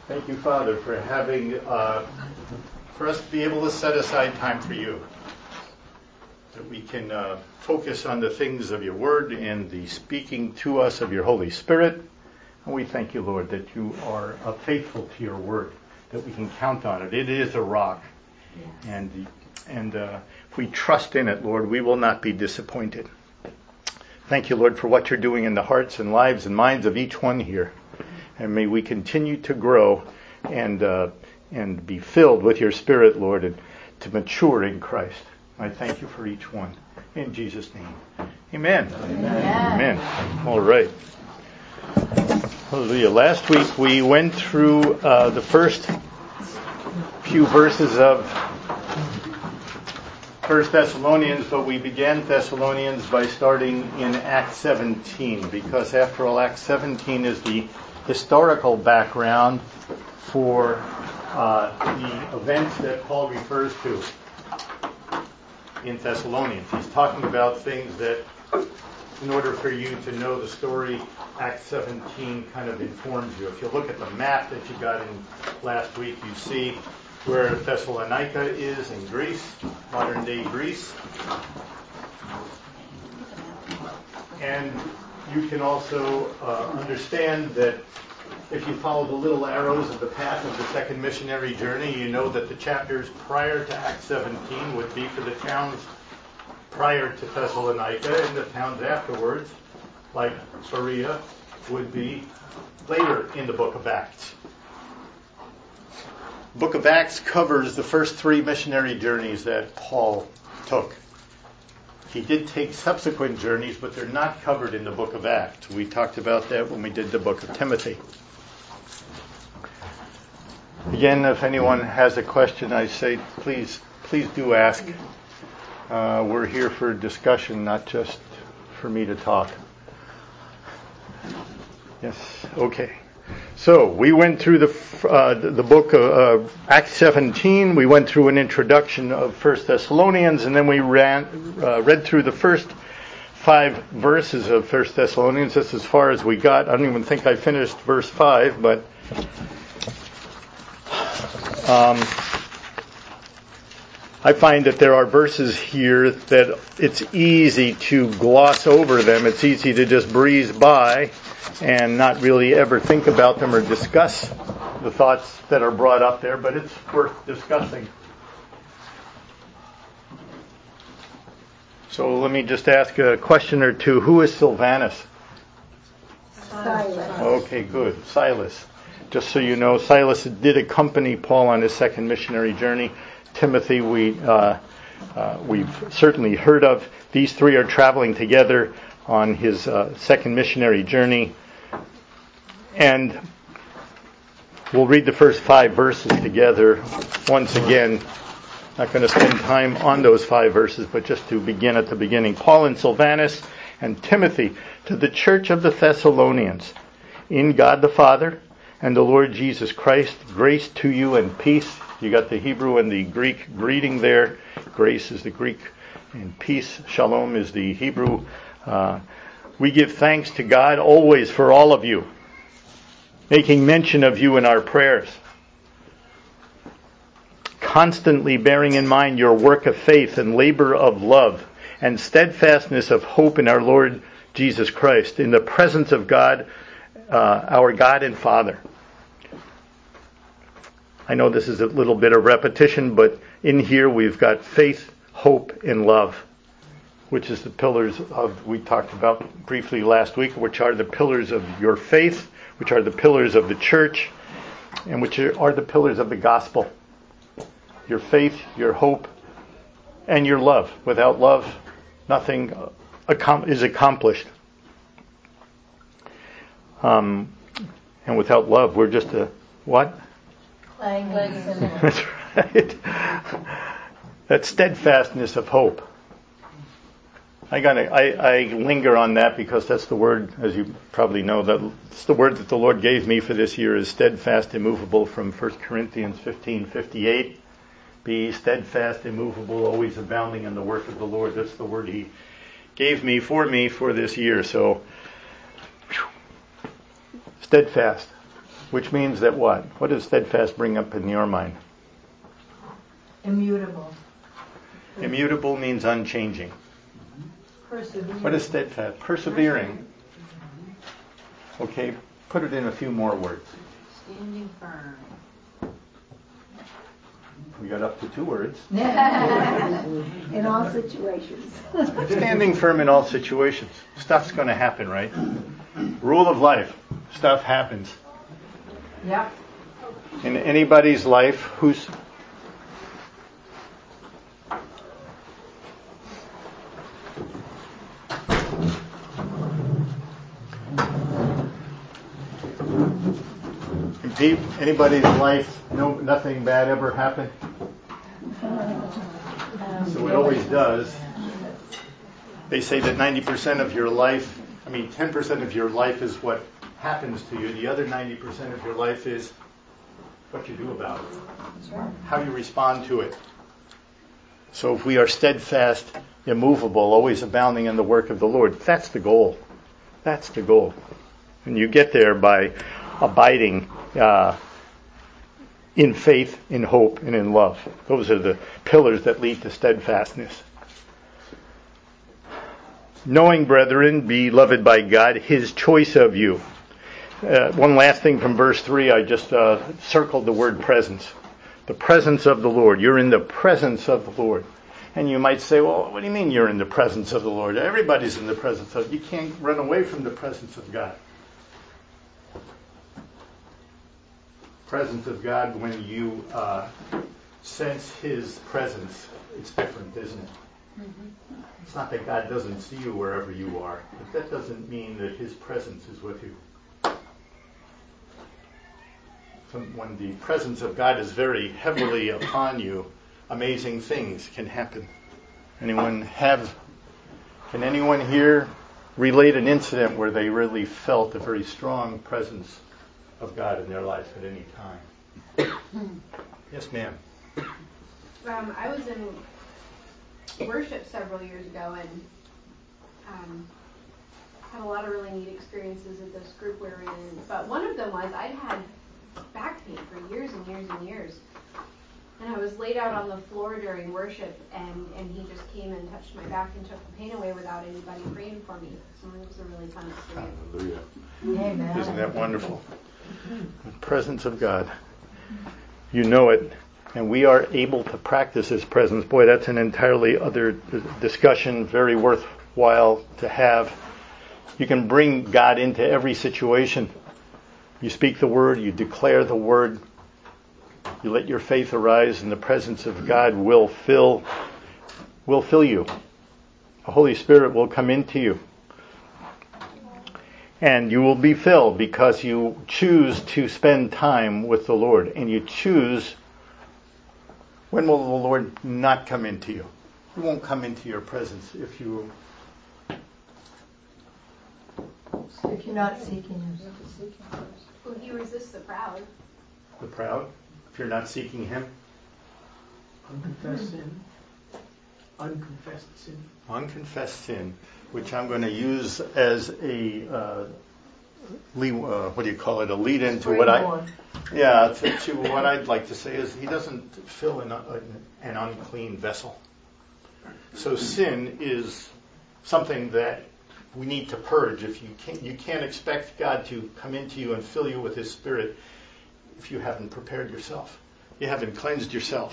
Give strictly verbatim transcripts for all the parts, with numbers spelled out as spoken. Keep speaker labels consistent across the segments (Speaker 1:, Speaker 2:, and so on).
Speaker 1: Thank you, Father, for having, uh, for us to be able to set aside time for you, that we can uh, focus on the things of your word and the speaking to us of your Holy Spirit. And we thank you, Lord, that you are uh, faithful to your word, that we can count on it. It is a rock. Yeah. And, and uh, if we trust in it, Lord, we will not be disappointed. Thank you, Lord, for what you're doing in the hearts and lives and minds of each one here. And may we continue to grow and uh, and be filled with your Spirit, Lord, and to mature in Christ. I thank you for each one. In Jesus' name. Amen. Amen. Amen. All right. Hallelujah. Last week we went through uh, the first few verses of First Thessalonians, but we began Thessalonians by starting in Acts seventeen, because after all, Acts seventeen is the historical background for uh, the events that Paul refers to in Thessalonians. He's talking about things that, in order for you to know the story, Acts seventeen kind of informs you. If you look at the map that you got in last week, you see where Thessalonica is in Greece, modern-day Greece. And you can also uh, understand that if you follow the little arrows of the path of the second missionary journey, you know that the chapters prior to Acts seventeen would be for the towns prior to Thessalonica, and the towns afterwards, like Berea, would be later in the book of Acts. The book of Acts covers the first three missionary journeys that Paul took. He did take subsequent journeys, but they're not covered in the book of Acts. We talked about that when we did the book of Timothy. Again, if anyone has a question, I say please, please do ask. Uh, we're here for discussion, not just for me to talk. Yes, okay. So we went through the uh, the book of uh, Acts seventeen. We went through an introduction of First Thessalonians, and then we ran uh, read through the first five verses of First Thessalonians. That's as far as we got. I don't even think I finished verse five, but um, I find that there are verses here that it's easy to gloss over them. It's easy to just breeze by and not really ever think about them or discuss the thoughts that are brought up there, but it's worth discussing. So let me just ask a question or two. Who is Silvanus?
Speaker 2: Silas.
Speaker 1: Okay, good. Silas. Just so you know, Silas did accompany Paul on his second missionary journey. Timothy, we, uh, uh, we've certainly heard of. These three are traveling together on his uh, second missionary journey. And we'll read the first five verses together. Once again, not going to spend time on those five verses, but just to begin at the beginning. Paul and Silvanus and Timothy to the church of the Thessalonians, in God the Father and the Lord Jesus Christ, grace to you and peace. You got the Hebrew and the Greek greeting there. Grace is the Greek, and peace, shalom, is the Hebrew. Uh, we give thanks to God always for all of you, making mention of you in our prayers, constantly bearing in mind your work of faith and labor of love and steadfastness of hope in our Lord Jesus Christ, in the presence of God, uh, our God and Father. I know this is a little bit of repetition, but in here we've got faith, hope, and love, which is the pillars of, we talked about briefly last week, which are the pillars of your faith, which are the pillars of the church, and which are the pillars of the gospel. Your faith, your hope, and your love. Without love, nothing is accomplished. Um, and without love, we're just a, what? That's right. That steadfastness of hope. I gotta, I, I linger on that because that's the word, as you probably know, that's the word that the Lord gave me for this year is steadfast, immovable, from First Corinthians fifteen fifty-eight. Be steadfast, immovable, always abounding in the work of the Lord. That's the word He gave me for me for this year. So, steadfast. Which means that what? What does steadfast bring up in your mind?
Speaker 2: Immutable.
Speaker 1: Immutable means unchanging.
Speaker 2: Persevering.
Speaker 1: What is steadfast? Persevering. Okay, put it in a few more words.
Speaker 3: Standing firm.
Speaker 1: We got up to two words.
Speaker 2: In all situations.
Speaker 1: Standing firm in all situations. Stuff's going to happen, right? Rule of life. Stuff happens.
Speaker 2: Yep.
Speaker 1: In anybody's life, who's... Deep, anybody's life, no, nothing bad ever happened? So it always does. They say that ninety percent of your life, I mean ten percent of your life is what happens to you. The other ninety percent of your life is what you do about it. How you respond to it. So if we are steadfast, immovable, always abounding in the work of the Lord, that's the goal. That's the goal. And you get there by abiding uh, in faith, in hope, and in love. Those are the pillars that lead to steadfastness. Knowing, brethren, beloved by God, His choice of you. Uh, one last thing from verse three, I just uh, circled the word presence. The presence of the Lord. You're in the presence of the Lord. And you might say, well, what do you mean you're in the presence of the Lord? Everybody's in the presence of... You can't run away from the presence of God. Presence of God, when you uh, sense His presence, it's different, isn't it? Mm-hmm. It's not that God doesn't see you wherever you are, but that doesn't mean that His presence is with you. So when the presence of God is very heavily upon you, amazing things can happen. Anyone have? Can anyone here relate an incident where they really felt a very strong presence of God in their life at any time? Yes, ma'am.
Speaker 4: Um, I was in worship several years ago and um, had a lot of really neat experiences at this group we were in. But one of them was I'd had back pain for years and years and years. And I was laid out on the floor during worship, and, and he just came and touched my back and took the pain away without anybody praying for me. So it was a really fun experience.
Speaker 1: Hallelujah.
Speaker 2: Amen.
Speaker 1: Isn't that wonderful? The presence of God. You know it, and we are able to practice His presence. Boy, that's an entirely other discussion, very worthwhile to have. You can bring God into every situation. You speak the word, you declare the word, you let your faith arise, and the presence of God will fill will fill you. The Holy Spirit will come into you. And you will be filled because you choose to spend time with the Lord. And you choose, when will the Lord not come into you? He won't come into your presence if you...
Speaker 2: If you're not seeking Him.
Speaker 4: Well, He resists the proud.
Speaker 1: The proud? If you're not seeking Him?
Speaker 5: Unconfessed sin. Unconfessed sin.
Speaker 1: Unconfessed sin, which I'm going to use as a, uh, lead, uh, what do you call it, a lead into what I... Yeah, to, to what I'd like to say is He doesn't fill an, uh, an unclean vessel. So sin is something that we need to purge. If you can't, you can't expect God to come into you and fill you with His Spirit if you haven't prepared yourself. You haven't cleansed yourself.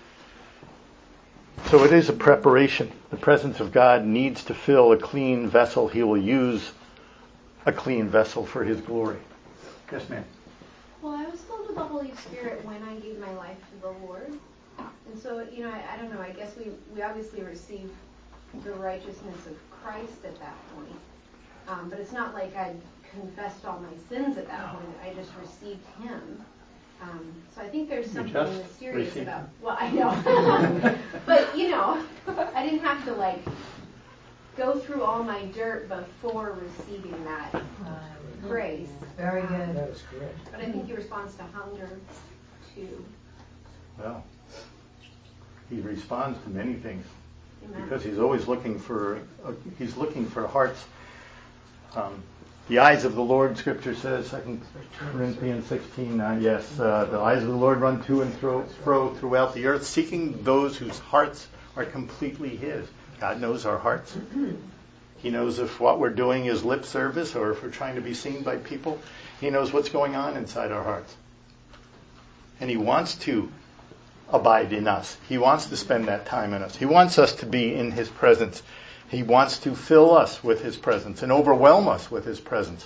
Speaker 1: So it is a preparation. The presence of God needs to fill a clean vessel. He will use a clean vessel for His glory. Yes, ma'am.
Speaker 4: Well, I was filled with the Holy Spirit when I gave my life to the Lord. And so, you know, I, I don't know, I guess we, we obviously receive the righteousness of Christ at that point. Um, but it's not like I confessed all my sins at that point. I just received Him. Um, so I think there's something mysterious
Speaker 1: received.
Speaker 4: about... Well, I know. But, you know, I didn't have to, like, go through all my dirt before receiving that grace.
Speaker 2: Very good.
Speaker 4: Um,
Speaker 5: That is correct.
Speaker 4: but I think He responds to hunger, too.
Speaker 1: Well, He responds to many things.
Speaker 4: Amen.
Speaker 1: Because He's always looking for, uh, He's looking for hearts. Um, The eyes of the Lord, Scripture says, Second Corinthians sixteen, uh, yes, uh, the eyes of the Lord run to and fro, fro throughout the earth, seeking those whose hearts are completely His. God knows our hearts. He knows if what we're doing is lip service or if we're trying to be seen by people. He knows what's going on inside our hearts. And He wants to abide in us. He wants to spend that time in us. He wants us to be in His presence. He wants to fill us with His presence and overwhelm us with His presence.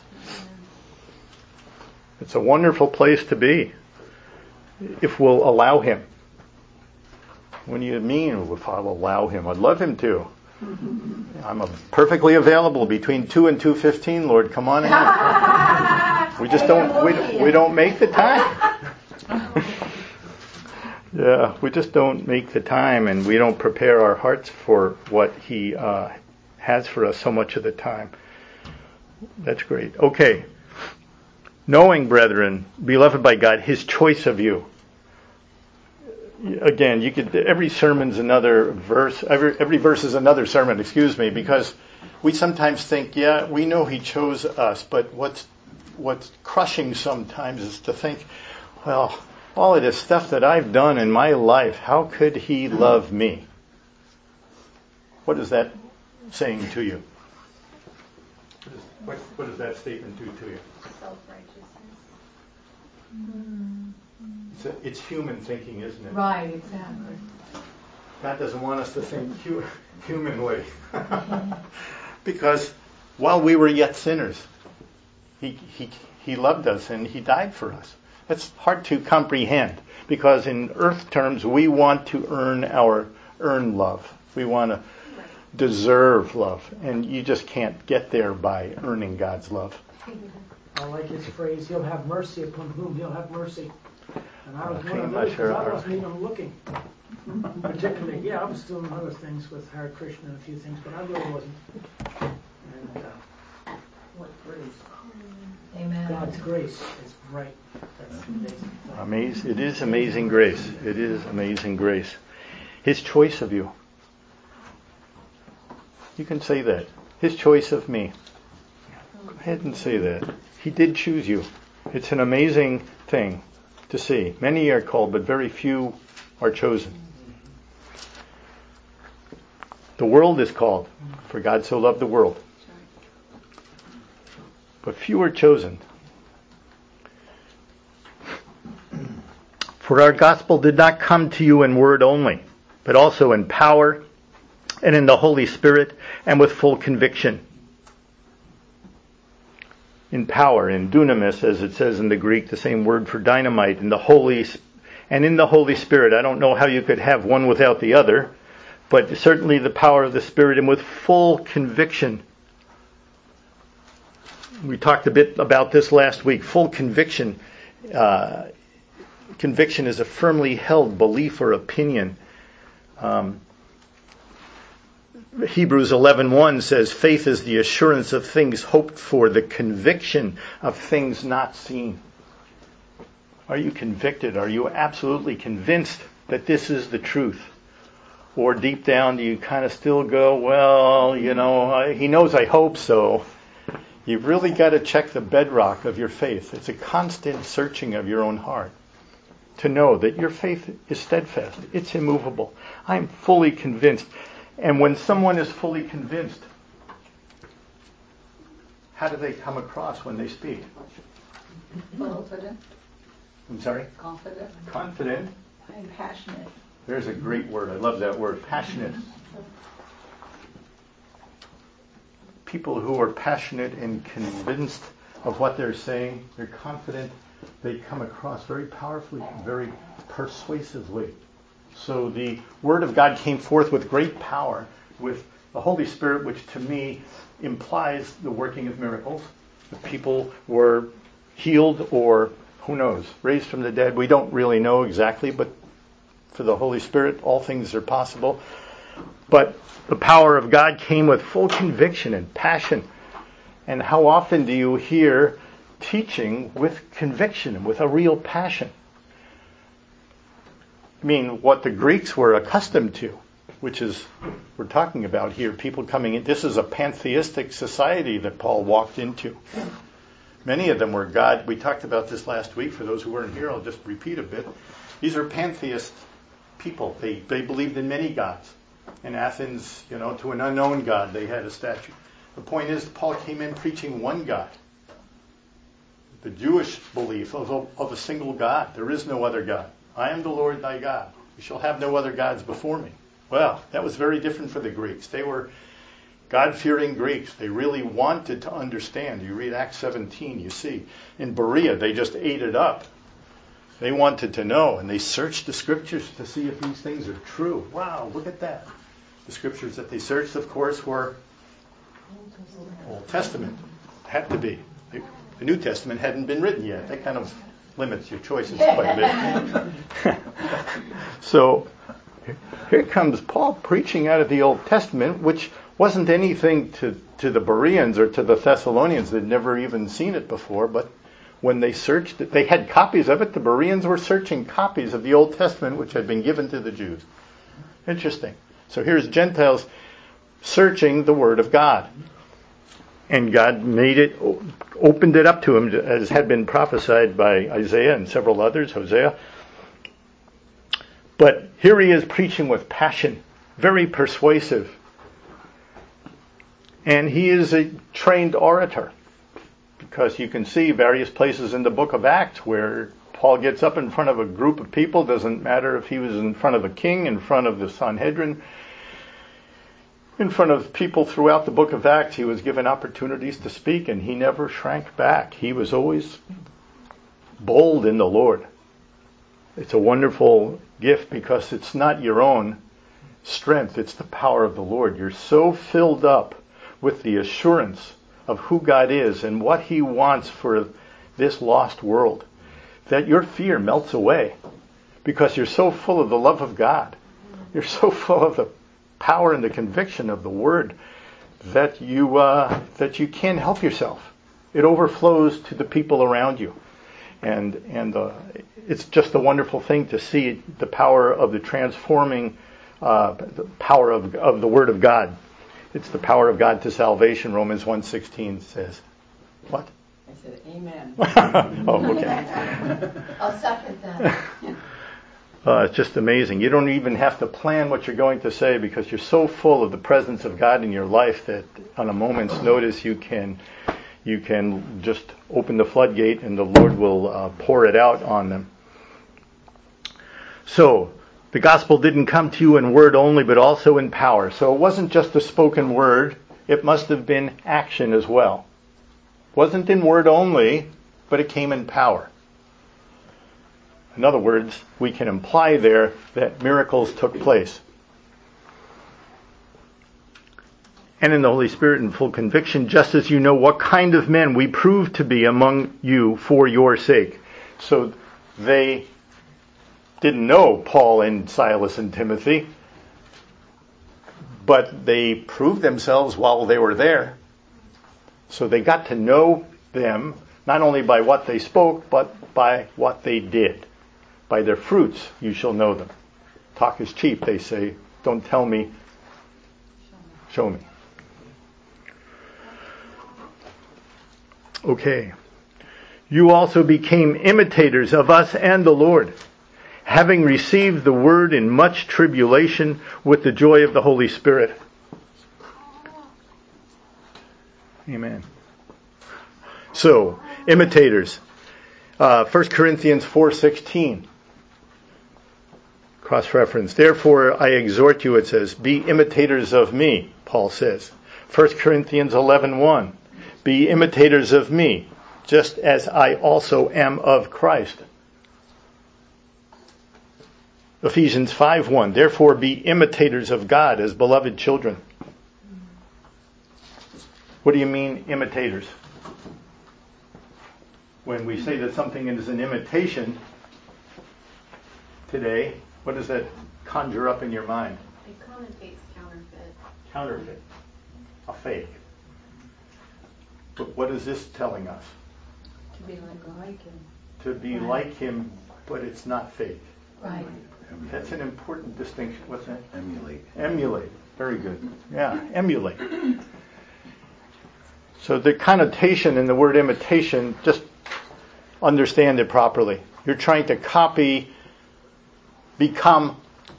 Speaker 1: It's a wonderful place to be if we'll allow Him. What do you mean if I'll allow Him? I'd love Him to. I'm a perfectly available between two and two fifteen, Lord. Come on in. We just don't we, we don't make the time. Yeah, we just don't make the time, and we don't prepare our hearts for what He uh, has for us so much of the time. That's great. Okay. Knowing, brethren, beloved by God, His choice of you. Again, you could. Every sermon's another verse. Every every verse is another sermon. Excuse me, because we sometimes think, yeah, we know He chose us, but what's what's crushing sometimes is to think, well, all of this stuff that I've done in my life, how could He love me? What is that saying to you? What, is, what, what does that statement do to you?
Speaker 3: Self-righteousness.
Speaker 1: It's, a, it's human thinking, isn't it?
Speaker 2: Right, exactly.
Speaker 1: God doesn't want us to think hu- humanly. Because while we were yet sinners, he, he, he loved us and He died for us. That's hard to comprehend because in earth terms we want to earn our earn love. We want to deserve love, and you just can't get there by earning God's love.
Speaker 5: I like his phrase, He'll have mercy upon whom He'll have mercy. And I was
Speaker 1: Okay,
Speaker 5: one of
Speaker 1: I'm
Speaker 5: those
Speaker 1: not sure.
Speaker 5: because I wasn't even looking. Particularly, yeah, I was doing other things with Hare Krishna and a few things, but I really wasn't. And uh, what grace.
Speaker 2: Amen.
Speaker 5: God's grace is right. That's amazing.
Speaker 1: Amazing. It is amazing grace. It is amazing grace. His choice of you. You can say that. His choice of me. Go ahead and say that. He did choose you. It's an amazing thing to see. Many are called, but very few are chosen. The world is called, for God so loved the world. But few are chosen. For our gospel did not come to you in word only, but also in power and in the Holy Spirit and with full conviction. In power, in dunamis, as it says in the Greek, the same word for dynamite, in the Holy and in the Holy Spirit. I don't know how you could have one without the other, but certainly the power of the Spirit and with full conviction. We talked a bit about this last week. Full conviction. Uh, conviction is a firmly held belief or opinion. Um, Hebrews eleven one says, faith is the assurance of things hoped for, the conviction of things not seen. Are you convicted? Are you absolutely convinced that this is the truth? Or deep down, do you kind of still go, well, you know, I, He knows I hope so. You've really got to check the bedrock of your faith. It's a constant searching of your own heart to know that your faith is steadfast. It's immovable. I'm fully convinced. And when someone is fully convinced, how do they come across when they speak?
Speaker 2: Confident.
Speaker 1: I'm sorry?
Speaker 2: Confident.
Speaker 1: Confident.
Speaker 2: And passionate.
Speaker 1: There's a great word. I love that word. Passionate. People who are passionate and convinced of what they're saying, they're confident, they come across very powerfully, very persuasively. So the Word of God came forth with great power, with the Holy Spirit, which to me implies the working of miracles. The people were healed or, who knows, raised from the dead. We don't really know exactly, but for the Holy Spirit, all things are possible. But the power of God came with full conviction and passion. And how often do you hear teaching with conviction and with a real passion? I mean, what the Greeks were accustomed to. which is we're talking about here. People coming in. This is a pantheistic society that Paul walked into. Many of them were God. We talked about this last week. For those who weren't here, I'll just repeat a bit. These are pantheist people. They they believed in many gods. In Athens, you know, to an unknown god, they had a statue. The point is, Paul came in preaching one God. The Jewish belief of a, of a single God. There is no other God. I am the Lord thy God. You shall have no other gods before me. Well, that was very different for the Greeks. They were God-fearing Greeks. They really wanted to understand. You read Acts seventeen, you see. In Berea, they just ate it up. They wanted to know, and they searched the scriptures to see if these things are true. Wow, look at that. The scriptures that they searched, of course, were Old Testament. Had to be. The New Testament hadn't been written yet. That kind of limits your choices quite a bit. So here comes Paul preaching out of the Old Testament, which wasn't anything to, to the Bereans or to the Thessalonians. They'd never even seen it before, but when they searched it, they had copies of it. The Bereans were searching copies of the Old Testament, which had been given to the Jews. Interesting. So here's Gentiles searching the Word of God. And God made it, opened it up to him, as had been prophesied by Isaiah and several others, Hosea. But here he is preaching with passion, very persuasive. And he is a trained orator, because you can see various places in the book of Acts where Paul gets up in front of a group of people. Doesn't matter if he was in front of a king, in front of the Sanhedrin, in front of people throughout the book of Acts. He was given opportunities to speak, and he never shrank back. He was always bold in the Lord. It's a wonderful gift because it's not your own strength. It's the power of the Lord. You're so filled up with the assurance of who God is and what he wants for this lost world that your fear melts away because you're so full of the love of God. You're so full of the power and the conviction of the Word that you uh, that you can't help yourself. It overflows to the people around you, and and uh, it's just a wonderful thing to see the power of the transforming uh, the power of of the Word of God. It's the power of God to salvation. Romans one sixteen says, what?
Speaker 3: I said, amen.
Speaker 1: Oh, okay.
Speaker 2: I'll second that.
Speaker 1: Uh, it's just amazing. You don't even have to plan what you're going to say because you're so full of the presence of God in your life that on a moment's notice you can you can just open the floodgate and the Lord will uh, pour it out on them. So, the gospel didn't come to you in word only, but also in power. So it wasn't just a spoken word. It must have been action as well. It wasn't in word only, but it came in power. In other words, we can imply there that miracles took place. And in the Holy Spirit in full conviction, just as you know what kind of men we prove to be among you for your sake. So they didn't know Paul and Silas and Timothy, but they proved themselves while they were there. So they got to know them not only by what they spoke, but by what they did. By their fruits you shall know them. Talk is cheap, they say. Don't tell me, show me. Okay. You also became imitators of us and the Lord, having received the word in much tribulation with the joy of the Holy Spirit. Amen. So, imitators. Uh, First Corinthians four sixteen. Cross-reference. Therefore, I exhort you, it says, be imitators of me, Paul says. First Corinthians eleven one. Be imitators of me, just as I also am of Christ. Ephesians five one. Therefore, be imitators of God as beloved children. What do you mean, imitators? When we say that something is an imitation today, what does that conjure up in your mind?
Speaker 4: It connotates counterfeit.
Speaker 1: Counterfeit. A fake. But what is this telling us?
Speaker 3: To be like, like him.
Speaker 1: To be like him, but it's not fake.
Speaker 2: Right.
Speaker 1: That's an important distinction. What's that?
Speaker 6: Emulate.
Speaker 1: Emulate. Very good. Yeah, emulate. So the connotation in the word imitation, just understand it properly. You're trying to copy, become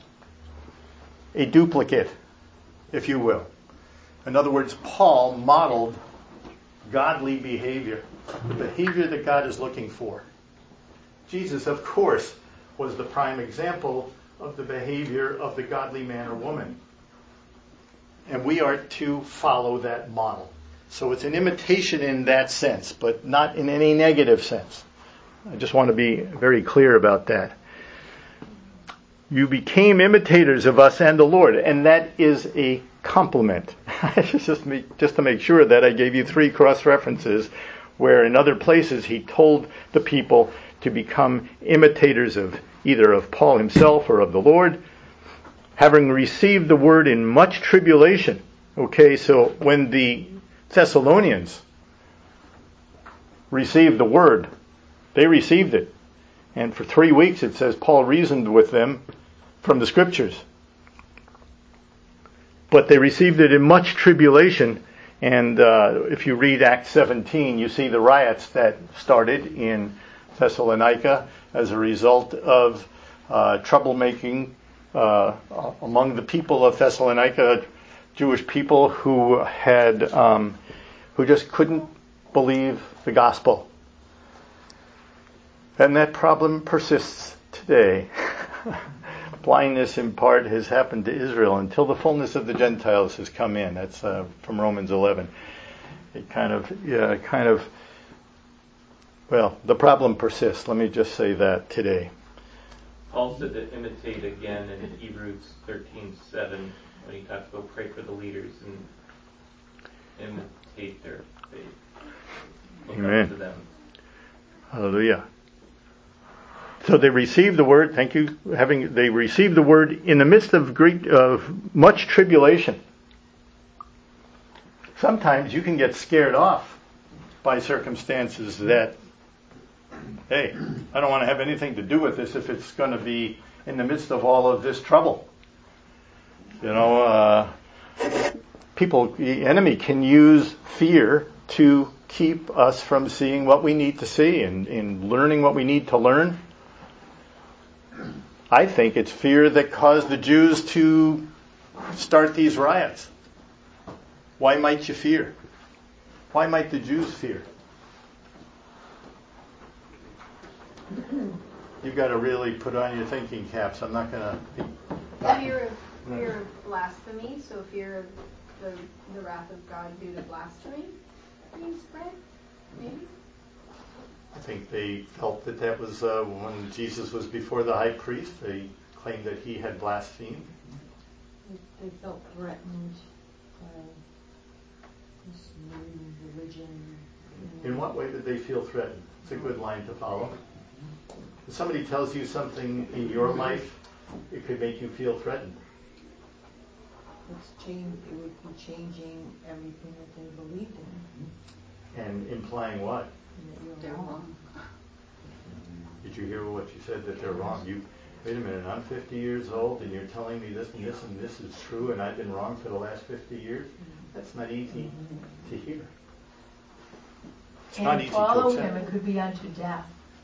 Speaker 1: a duplicate, if you will. In other words, Paul modeled godly behavior, the behavior that God is looking for. Jesus, of course, was the prime example of the behavior of the godly man or woman. And we are to follow that model. So it's an imitation in that sense, but not in any negative sense. I just want to be very clear about that. You became imitators of us and the Lord, and that is a compliment. just, make, just to make sure that I gave you three cross-references where in other places he told the people to become imitators of either of Paul himself or of the Lord, having received the word in much tribulation. Okay, so when the Thessalonians received the word, they received it. And for three weeks it says Paul reasoned with them from the scriptures. But they received it in much tribulation. And uh, if you read Acts seventeen, you see the riots that started in Thessalonica as a result of uh, troublemaking uh, among the people of Thessalonica, Jewish people who had um, who just couldn't believe the gospel. And that problem persists today. Blindness in part has happened to Israel until the fullness of the Gentiles has come in. That's uh, from Romans eleven. It kind of, yeah, kind of, well, the problem persists. Let me just say that today.
Speaker 7: Paul said to imitate again in Hebrews thirteen seven when he talks about pray for the leaders and imitate their faith. Look
Speaker 1: Amen.
Speaker 7: up to them.
Speaker 1: Hallelujah. So they received the word, thank you, having they received the word in the midst of great of much tribulation. Sometimes you can get scared off by circumstances that, hey, I don't want to have anything to do with this if it's going to be in the midst of all of this trouble. You know, uh, people, the enemy can use fear to keep us from seeing what we need to see and, and learning what we need to learn. I think it's fear that caused the Jews to start these riots. Why might you fear? Why might the Jews fear? You've got to really put on your thinking caps. I'm not going to...
Speaker 4: Fear of, fear of blasphemy, so fear of the, the wrath of God due to blasphemy being spread, maybe?
Speaker 1: I think they felt that that was uh, when Jesus was before the high priest. They claimed that he had blasphemed.
Speaker 3: They felt threatened by this new religion.
Speaker 1: In what way did they feel threatened? It's a good line to follow. If somebody tells you something in your life, it could make you feel threatened.
Speaker 3: It's change, it would be changing everything that they believed in.
Speaker 1: And implying what?
Speaker 3: They're wrong.
Speaker 1: Did you hear what you said, that they're wrong? You, wait a minute, I'm fifty years old and you're telling me this and this and this is true and I've been wrong for the last fifty years? That's not easy to hear. It's not
Speaker 2: And
Speaker 1: easy to
Speaker 2: follow
Speaker 1: accept.
Speaker 2: him, it could be unto death.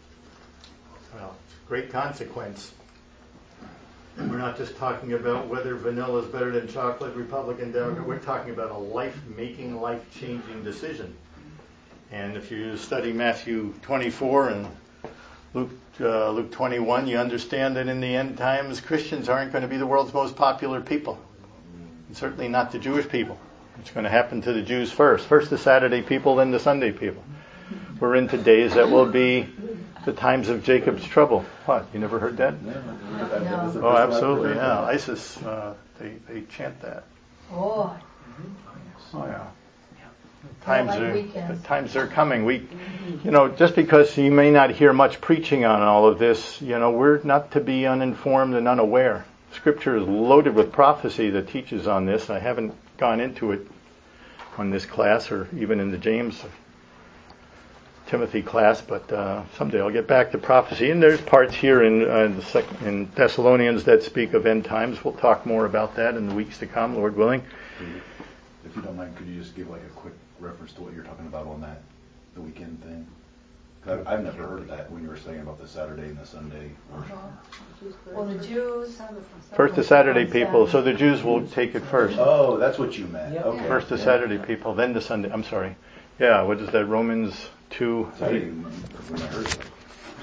Speaker 1: Well, great consequence. We're not just talking about whether vanilla is better than chocolate, Republican, Democrat. We're talking about a life-making, life-changing decision. And if you study Matthew twenty-four and Luke uh, Luke twenty-one, you understand that in the end times, Christians aren't going to be the world's most popular people. And certainly not the Jewish people. It's going to happen to the Jews first. First the Saturday people, then the Sunday people. We're into days that will be the times of Jacob's trouble. What? You never heard that?
Speaker 2: No.
Speaker 1: Oh, absolutely, yeah. ISIS, uh, they, they chant that.
Speaker 2: Oh,
Speaker 1: Oh, yeah. Times
Speaker 2: like
Speaker 1: are
Speaker 2: weekends.
Speaker 1: times are coming. We, you know, just because you may not hear much preaching on all of this, you know, we're not to be uninformed and unaware. Scripture is loaded with prophecy that teaches on this. I haven't gone into it on this class or even in the James Timothy class, but uh, someday I'll get back to prophecy. And there's parts here in, uh, the sec- in Thessalonians that speak of end times. We'll talk more about that in the weeks to come, Lord willing.
Speaker 6: If you don't mind, could you just give like a quick reference to what you're talking about on that, the weekend thing? 'Cause I've, I've never heard of that when you were saying about the Saturday and the Sunday worship.
Speaker 2: Well, the Jews.
Speaker 1: First the Saturday people, so the Jews will take it first.
Speaker 6: Oh, that's what you meant.
Speaker 5: Yep.
Speaker 6: Okay.
Speaker 1: First the Saturday people, then the Sunday. I'm sorry. Yeah, what is that? Romans two.
Speaker 6: So I didn't even- when I heard that.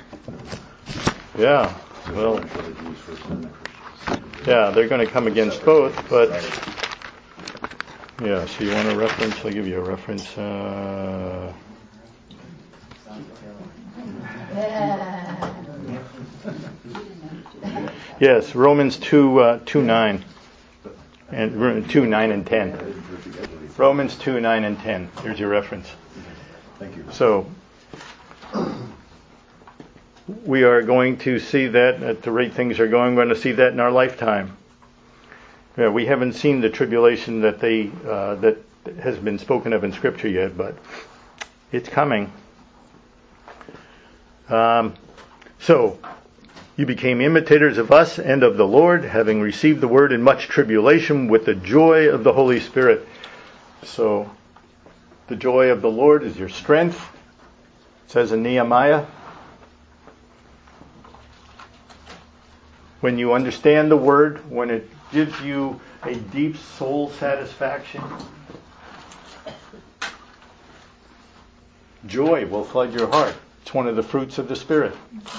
Speaker 1: Yeah.
Speaker 6: So
Speaker 1: Well,
Speaker 6: one for the Jews first and then the Christians.
Speaker 1: yeah, they're going to come against both, but yeah. So you want a reference? I'll give you a reference. Uh, yes, Romans two uh, two nine and two nine and ten. Romans two nine and ten. Here's your reference.
Speaker 6: Thank you.
Speaker 1: So we are going to see that at the rate things are going. We're going to see that in our lifetime. Yeah, we haven't seen the tribulation that they uh, that has been spoken of in Scripture yet, but it's coming. Um, so you became imitators of us and of the Lord, having received the word in much tribulation with the joy of the Holy Spirit. So the joy of the Lord is your strength. It says in Nehemiah, when you understand the word, when it gives you a deep soul satisfaction, joy will flood your heart. It's one of the fruits of the Spirit.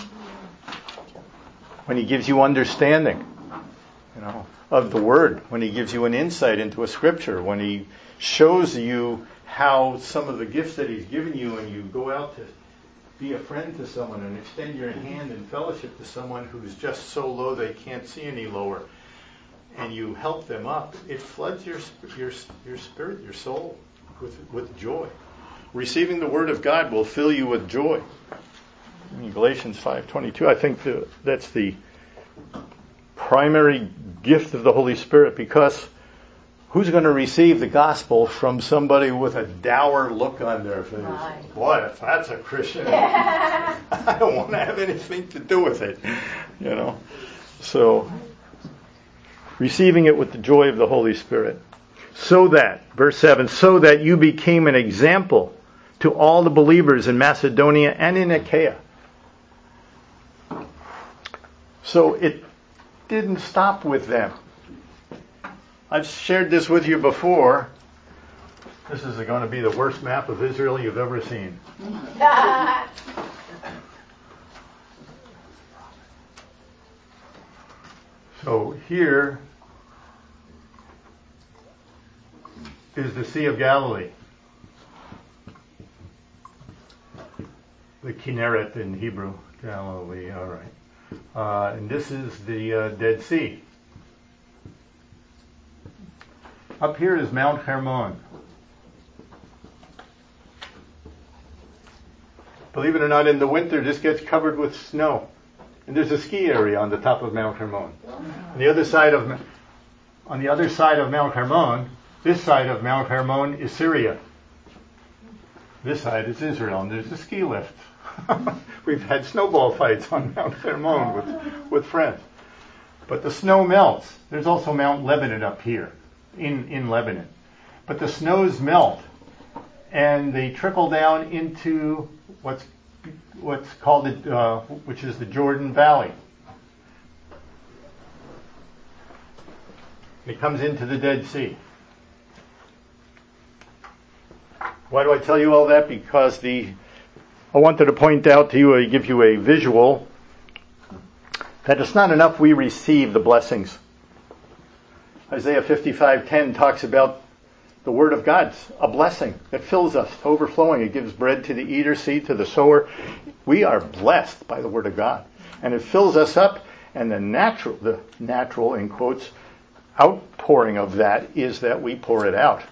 Speaker 1: When He gives you understanding, you know, of the Word, when He gives you an insight into a Scripture, when He shows you how some of the gifts that He's given you, and you go out to be a friend to someone and extend your hand in fellowship to someone who's just so low they can't see any lower, and you help them up, it floods your your your spirit, your soul, with with joy. Receiving the Word of God will fill you with joy. In Galatians five twenty-two, I think the, that's the primary gift of the Holy Spirit, because who's going to receive the gospel from somebody with a dour look on their face?
Speaker 2: Right.
Speaker 1: Boy, if that's a Christian, I don't want to have anything to do with it. You know, so receiving it with the joy of the Holy Spirit, so that, verse seven, so that you became an example to all the believers in Macedonia and in Achaia. So it didn't stop with them. I've shared this with you before. This is going to be the worst map of Israel you've ever seen. So here is the Sea of Galilee. The Kinneret in Hebrew, Galilee, all right. Uh, and this is the uh, Dead Sea. Up here is Mount Hermon. Believe it or not, in the winter this gets covered with snow. And there's a ski area on the top of Mount Hermon. On the other side of on the other side of Mount Hermon, this side of Mount Hermon is Syria. This side is Israel, and there's a ski lift. We've had snowball fights on Mount Hermon with, with friends. But the snow melts. There's also Mount Lebanon up here in, in Lebanon. But the snows melt, and they trickle down into what's what's called, the, uh, which is the Jordan Valley. It comes into the Dead Sea. Why do I tell you all that? Because the I wanted to point out to you, or give you a visual, that it's not enough we receive the blessings. Isaiah fifty-five ten talks about the Word of God's a blessing that fills us to overflowing. It gives bread to the eater, seed to the sower. We are blessed by the Word of God. And it fills us up, and the natural, the natural, in quotes, outpouring of that is that we pour it out.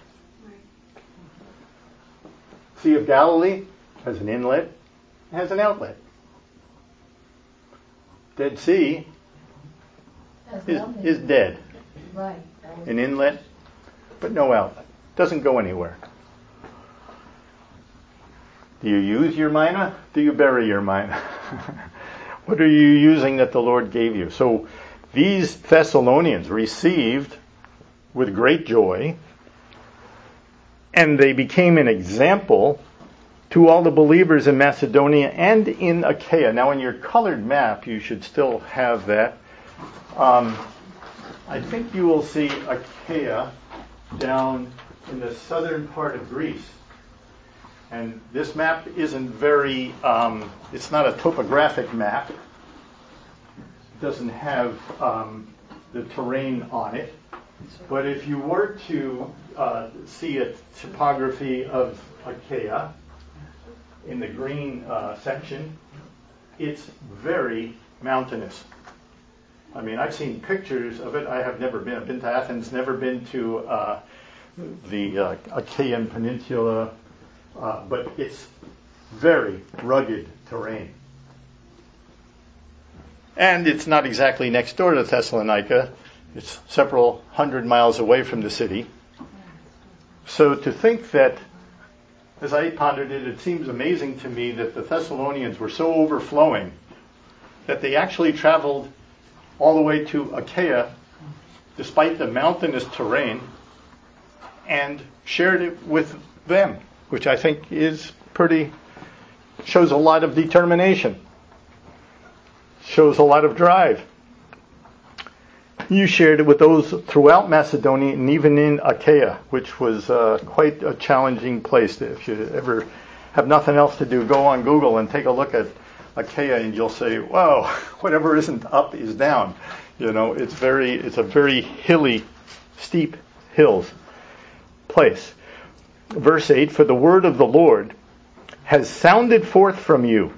Speaker 1: Sea of Galilee has an inlet, has an outlet. Dead Sea is, is dead.
Speaker 2: Right.
Speaker 1: An inlet, but no outlet. Doesn't go anywhere. Do you use your mina? Do you bury your mina? What are you using that the Lord gave you? So these Thessalonians received with great joy, and they became an example to all the believers in Macedonia and in Achaia. Now, in your colored map, you should still have that. Um, I think you will see Achaia down in the southern part of Greece. And this map isn't very, um, it's not a topographic map. It doesn't have um, the terrain on it. But if you were to uh, see a topography of Achaia in the green uh, section, it's very mountainous. I mean, I've seen pictures of it. I have never been. I've been to Athens, never been to uh, the uh, Achaean Peninsula, uh, but it's very rugged terrain. And it's not exactly next door to Thessalonica. It's several hundred miles away from the city. So to think that, as I pondered it, it seems amazing to me that the Thessalonians were so overflowing that they actually traveled all the way to Achaia, despite the mountainous terrain, and shared it with them, which I think is pretty, shows a lot of determination, shows a lot of drive. You shared it with those throughout Macedonia and even in Achaia, which was uh, quite a challenging place. If you ever have nothing else to do, go on Google and take a look at Achaia, and you'll say, "Whoa, whatever isn't up is down." You know, it's very, it's a very hilly, steep hills place. Verse eight: "For the word of the Lord has sounded forth from you,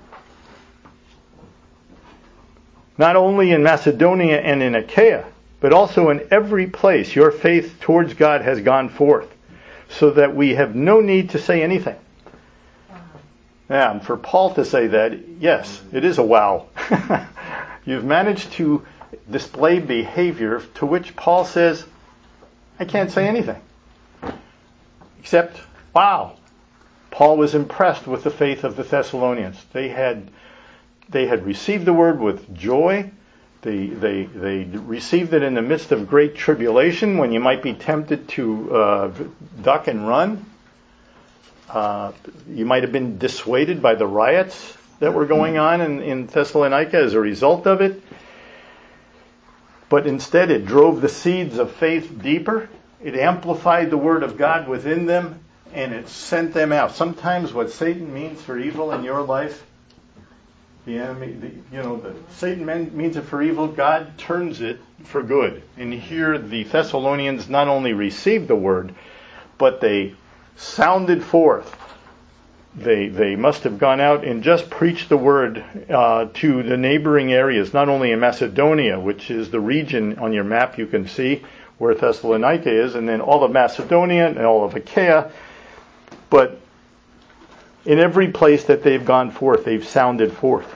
Speaker 1: not only in Macedonia and in Achaia, but also in every place your faith towards God has gone forth, so that we have no need to say anything." Yeah, and for Paul to say that, yes, it is a wow. You've managed to display behavior to which Paul says, I can't say anything. Except, wow. Paul was impressed with the faith of the Thessalonians. They had they had received the word with joy. They they they received it in the midst of great tribulation, when you might be tempted to uh, duck and run. Uh, you might have been dissuaded by the riots that were going on in, in Thessalonica as a result of it. But instead it drove the seeds of faith deeper. It amplified the word of God within them, and it sent them out. Sometimes what Satan means for evil in your life, the enemy, the, you know, the Satan means it for evil, God turns it for good. And here the Thessalonians not only received the word, but they sounded forth. They they must have gone out and just preached the word uh, to the neighboring areas, not only in Macedonia, which is the region on your map you can see where Thessalonica is, and then all of Macedonia and all of Achaia, but in every place that they've gone forth, they've sounded forth.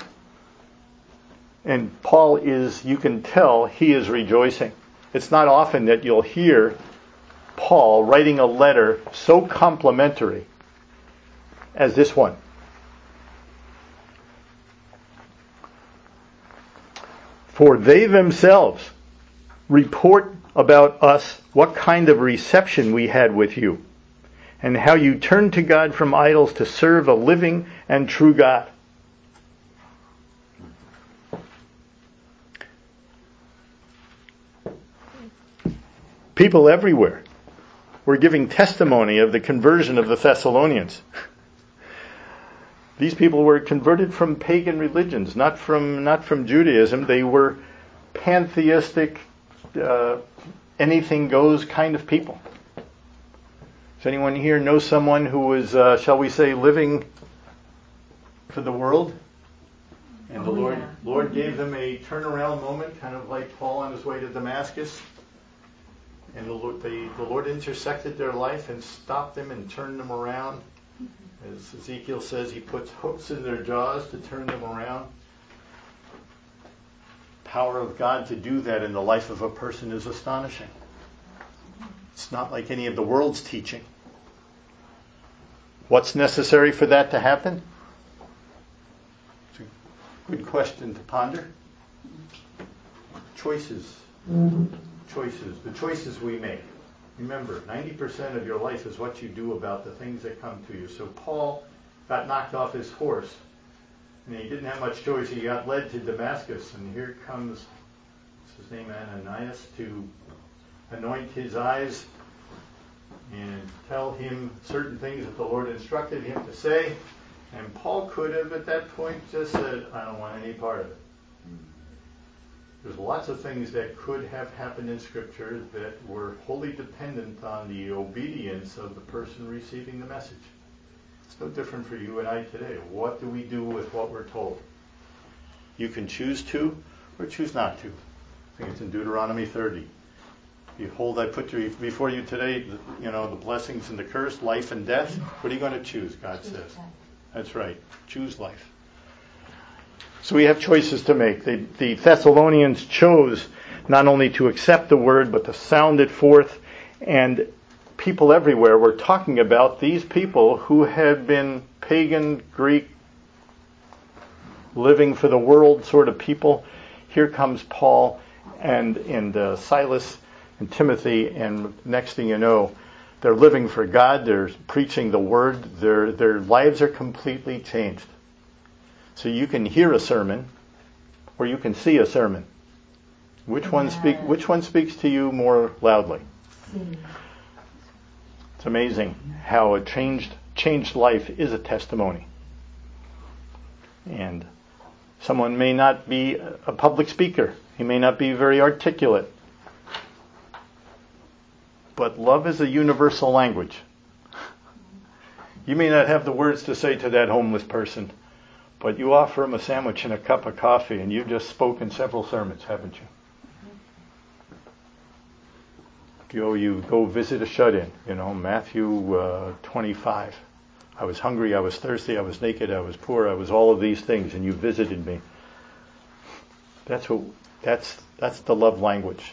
Speaker 1: And Paul is, you can tell, he is rejoicing. It's not often that you'll hear Paul writing a letter so complimentary as this one. For they themselves report about us what kind of reception we had with you, and how you turned to God from idols to serve a living and true God. People everywhere were giving testimony of the conversion of the Thessalonians. These people were converted from pagan religions, not from not from Judaism. They were pantheistic, uh, anything goes kind of people. Does anyone here know someone who was, uh, shall we say, living for the world? And the
Speaker 3: Oh,
Speaker 1: Lord,
Speaker 3: yeah.
Speaker 1: Lord gave them a turnaround moment, kind of like Paul on his way to Damascus. And the Lord, they, the Lord intersected their life and stopped them and turned them around. As Ezekiel says, he puts hooks in their jaws to turn them around. Power of God to do that in the life of a person is astonishing. It's not like any of the world's teaching. What's necessary for that to happen? It's a good question to ponder. Choices. Choices. The choices we make. Remember, ninety percent of your life is what you do about the things that come to you. So Paul got knocked off his horse, and he didn't have much choice. He got led to Damascus, and here comes, what's his name, Ananias, to anoint his eyes and tell him certain things that the Lord instructed him to say. And Paul could have, at that point, just said, I don't want any part of it. There's lots of things that could have happened in Scripture that were wholly dependent on the obedience of the person receiving the message. It's no different for you and I today. What do we do with what we're told? You can choose to or choose not to. I think it's in Deuteronomy thirty. Behold, I put you before you today, you know, the blessings and the curse, life and death. What are you going to choose, God says? That's right. Choose life. So we have choices to make. The, the Thessalonians chose not only to accept the word, but to sound it forth. And people everywhere were talking about these people who had been pagan, Greek, living for the world sort of people. Here comes Paul and, and uh, Silas and Timothy, and next thing you know, they're living for God, they're preaching the word, their their lives are completely changed. So you can hear a sermon, or you can see a sermon. Which one speak? Which one speaks to you more loudly? It's amazing how a changed changed life is a testimony. And someone may not be a public speaker. He may not be very articulate. But love is a universal language. You may not have the words to say to that homeless person, but you offer him a sandwich and a cup of coffee, and you've just spoken several sermons, haven't you? You, you go visit a shut-in, you know, Matthew uh, twenty-five. I was hungry, I was thirsty, I was naked, I was poor, I was all of these things, and you visited me. That's what. That's that's the love language.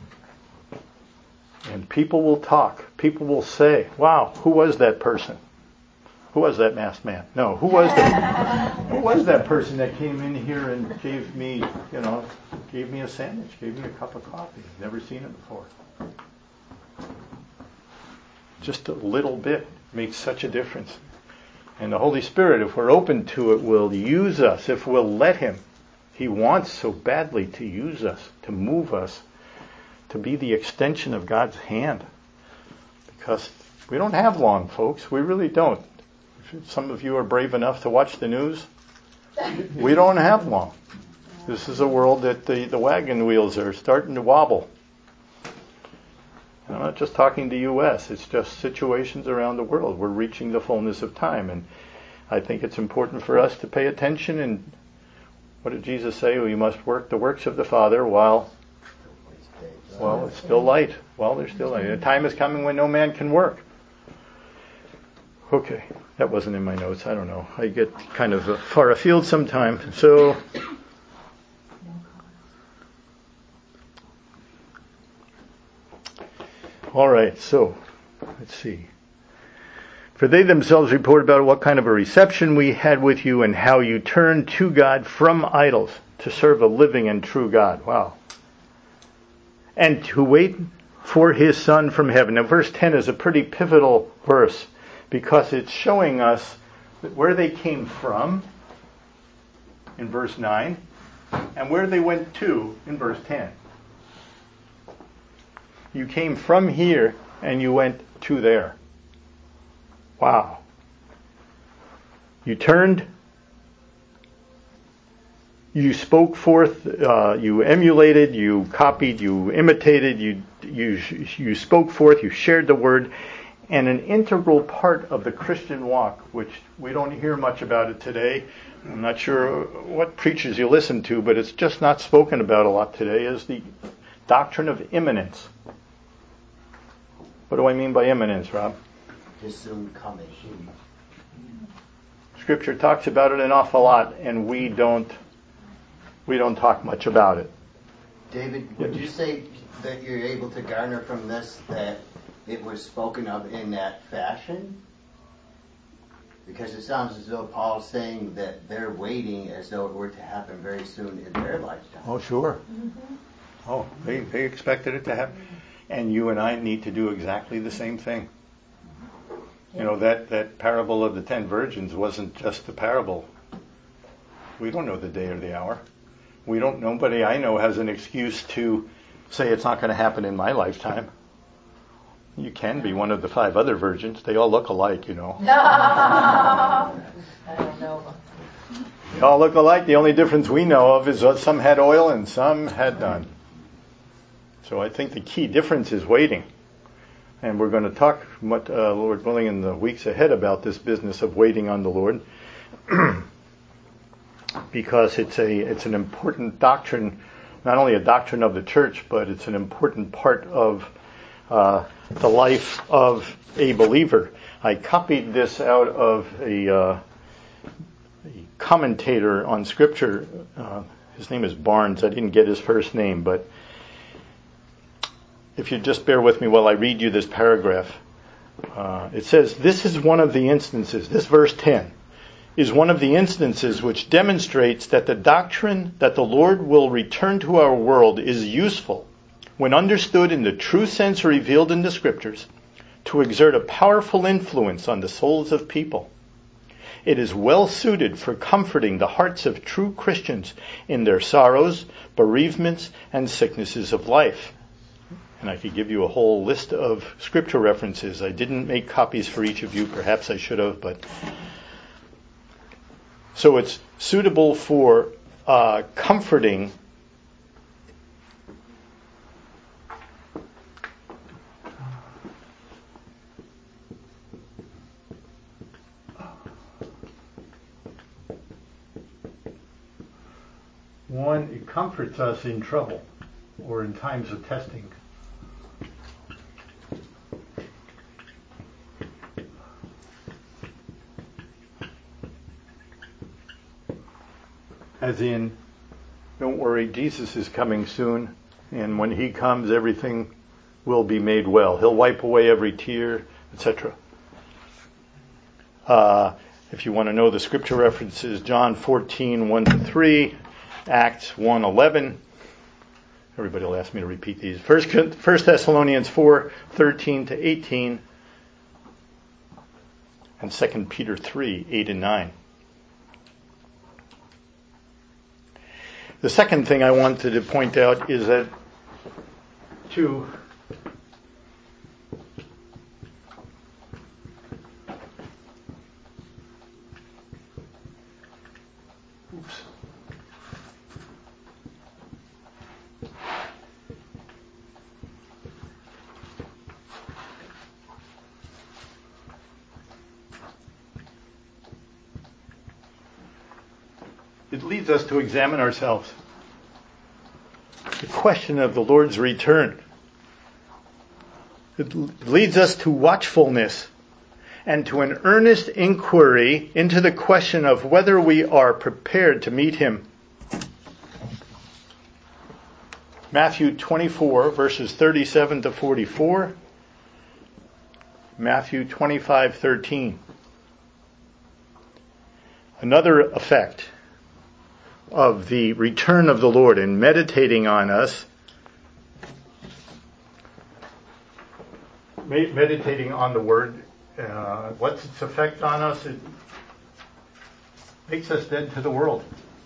Speaker 1: And people will talk. People will say, "Wow, who was that person? Who was that masked man? No, who was that? Who was that person that came in here and gave me, you know, gave me a sandwich, gave me a cup of coffee? Never seen it before." Just a little bit makes such a difference. And the Holy Spirit, if we're open to it, will use us. If we'll let Him, He wants so badly to use us, to move us, to be the extension of God's hand. Because we don't have long, folks. We really don't. Some of you are brave enough to watch the news. We don't have long. This is a world that the, the wagon wheels are starting to wobble. I'm not just talking to U S. It's just situations around the world. We're reaching the fullness of time. And I think it's important for us to pay attention. And what did Jesus say? We must work the works of the Father while Well, it's still light. Well, there's still light. A time is coming when no man can work. Okay, that wasn't in my notes. I don't know. I get kind of far afield sometime. So, all right. So, let's see. For they themselves report about what kind of a reception we had with you and how you turned to God from idols to serve a living and true God. Wow. And to wait for His Son from heaven. Now, verse ten is a pretty pivotal verse because it's showing us where they came from in verse nine and where they went to in verse ten. You came from here and you went to there. Wow. You turned, you spoke forth, uh, you emulated, you copied, you imitated, you, you, you spoke forth, you shared the word. And an integral part of the Christian walk, which we don't hear much about it today, I'm not sure what preachers you listen to, but it's just not spoken about a lot today, is the doctrine of imminence. What do I mean by imminence, Rob?
Speaker 8: His soon coming.
Speaker 1: Scripture talks about it an awful lot, and we don't we don't talk much about it.
Speaker 8: David, would you say that you're able to garner from this that it was spoken of in that fashion? Because it sounds as though Paul's saying that they're waiting as though it were to happen very soon in their lifetime.
Speaker 1: Oh, sure. Mm-hmm. Oh, they, they expected it to happen. And you and I need to do exactly the same thing. You know, that, that parable of the ten virgins wasn't just a parable. We don't know the day or the hour. We don't, nobody I know has an excuse to say it's not going to happen in my lifetime. You can be one of the five other virgins. They all look alike, you know.
Speaker 2: I don't know.
Speaker 1: They all look alike. The only difference we know of is that some had oil and some had none. So I think the key difference is waiting. And we're going to talk, what, uh, Lord willing, in the weeks ahead about this business of waiting on the Lord. Because it's a it's an important doctrine, not only a doctrine of the church, but it's an important part of uh, the life of a believer. I copied this out of a, uh, a commentator on Scripture. Uh, his name is Barnes. I didn't get his first name, but if you just bear with me while I read you this paragraph. Uh, it says, this is one of the instances, this verse ten, is one of the instances which demonstrates that the doctrine that the Lord will return to our world is useful when understood in the true sense revealed in the Scriptures to exert a powerful influence on the souls of people. It is well suited for comforting the hearts of true Christians in their sorrows, bereavements, and sicknesses of life. And I could give you a whole list of scripture references. I didn't make copies for each of you. Perhaps I should have, but... So it's suitable for uh, comforting one, it comforts us in trouble or in times of testing. As in, don't worry, Jesus is coming soon, and when he comes, everything will be made well. He'll wipe away every tear, et cetera. Uh, if you want to know the scripture references, John fourteen, one to three, Acts one eleven. Everybody will ask me to repeat these. First, First Thessalonians four, thirteen to eighteen, and Second Peter three, eight and nine. The second thing I wanted to point out is that to oops. It leads us to examine ourselves. The question of the Lord's return. It leads us to watchfulness and to an earnest inquiry into the question of whether we are prepared to meet him. Matthew twenty-four, verses thirty-seven to forty-four. Matthew twenty-five, thirteen. Another effect of the return of the Lord and meditating on us, meditating on the Word, uh, what's its effect on us? It makes us dead to the world.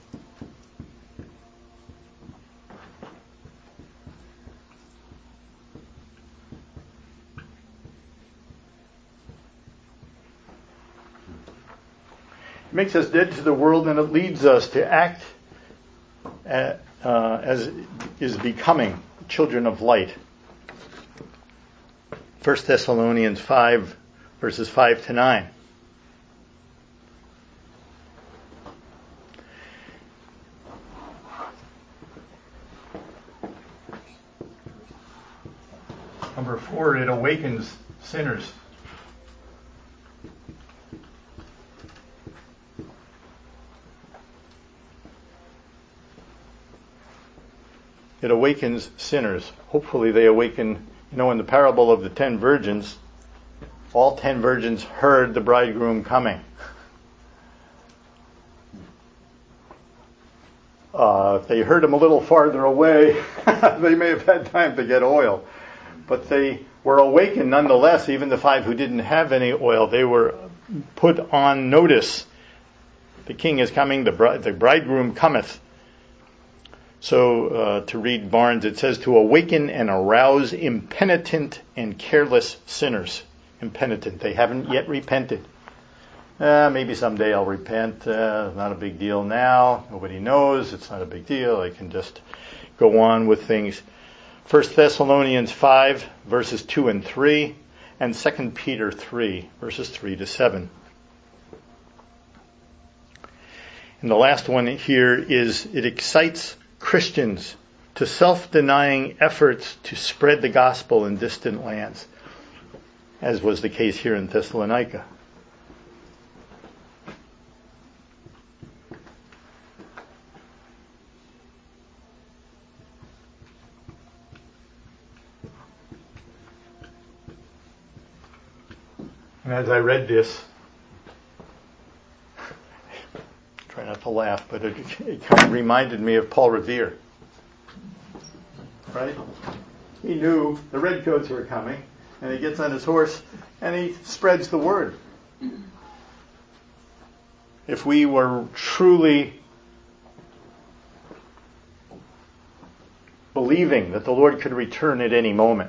Speaker 1: It makes us dead to the world, and it leads us to act Uh, uh, as is becoming children of light. First Thessalonians five, verses five to nine. Number four, it awakens sinners. It awakens sinners. Hopefully they awaken, you know, in the parable of the ten virgins, all ten virgins heard the bridegroom coming. if they heard him a little farther away, they may have had time to get oil. But they were awakened nonetheless, even the five who didn't have any oil. They were put on notice. The king is coming, the, bride, the bridegroom cometh. So uh, to read Barnes, it says, to awaken and arouse impenitent and careless sinners. Impenitent, they haven't yet repented. Uh, maybe someday I'll repent. Uh, not a big deal now. Nobody knows. It's not a big deal. I can just go on with things. First Thessalonians five, verses two and three, and Second Peter three, verses three to seven. And the last one here is, it excites Christians to self-denying efforts to spread the gospel in distant lands, as was the case here in Thessalonica. And as I read this, try not to laugh, but it, it kind of reminded me of Paul Revere. Right? He knew the redcoats were coming, and he gets on his horse, and he spreads the word. If we were truly believing that the Lord could return at any moment,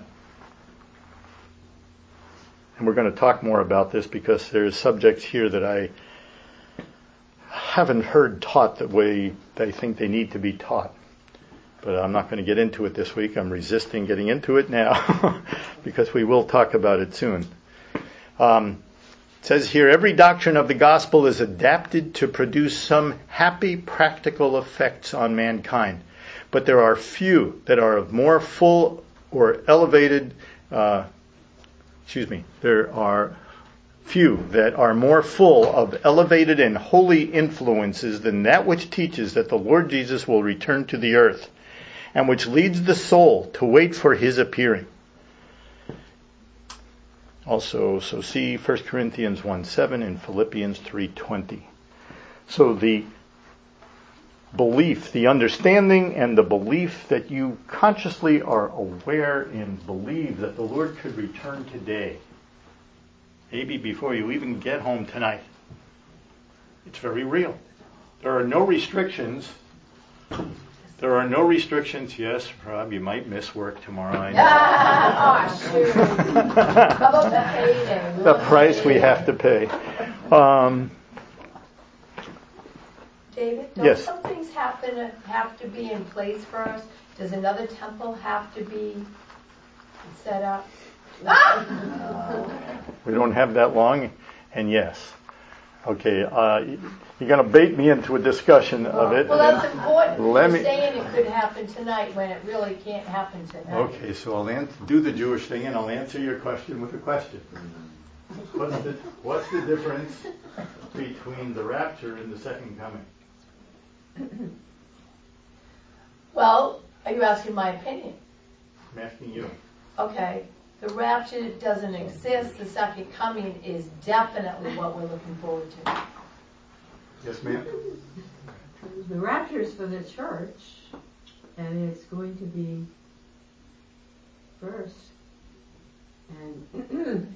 Speaker 1: and we're going to talk more about this because there's subjects here that I haven't heard taught the way they think they need to be taught. But I'm not going to get into it this week. I'm resisting getting into it now because we will talk about it soon. Um, it says here, every doctrine of the gospel is adapted to produce some happy practical effects on mankind. But there are few that are of more full or elevated uh, Excuse me, there are few that are more full of elevated and holy influences than that which teaches that the Lord Jesus will return to the earth, and which leads the soul to wait for his appearing. Also, so see First Corinthians one seven and Philippians three twenty. So the belief, the understanding and the belief that you consciously are aware and believe that the Lord could return today, maybe before you even get home tonight. It's very real. There are no restrictions. There are no restrictions. Yes, Rob, you might miss work tomorrow. I know.
Speaker 2: Oh, shoot. How about the payday?
Speaker 1: The price we have to pay. Um,
Speaker 2: David, don't
Speaker 1: yes.
Speaker 2: some things happen have to be in place for us? Does another temple have to be set up?
Speaker 1: We don't have that long, and yes. Okay, uh, you're going to bait me into a discussion of it.
Speaker 2: Well, that's important.
Speaker 1: Let
Speaker 2: You're
Speaker 1: me,
Speaker 2: saying it could happen tonight when it really can't happen tonight.
Speaker 1: Okay, so I'll answer, do the Jewish thing, and I'll answer your question with a question. What's the, what's the difference between the rapture and the second coming?
Speaker 2: Well, are you asking my opinion?
Speaker 1: I'm asking you.
Speaker 2: Okay. The rapture doesn't exist. The second coming is definitely what we're looking forward to.
Speaker 1: Yes, ma'am?
Speaker 3: The rapture is for the church, and it's going to be first. And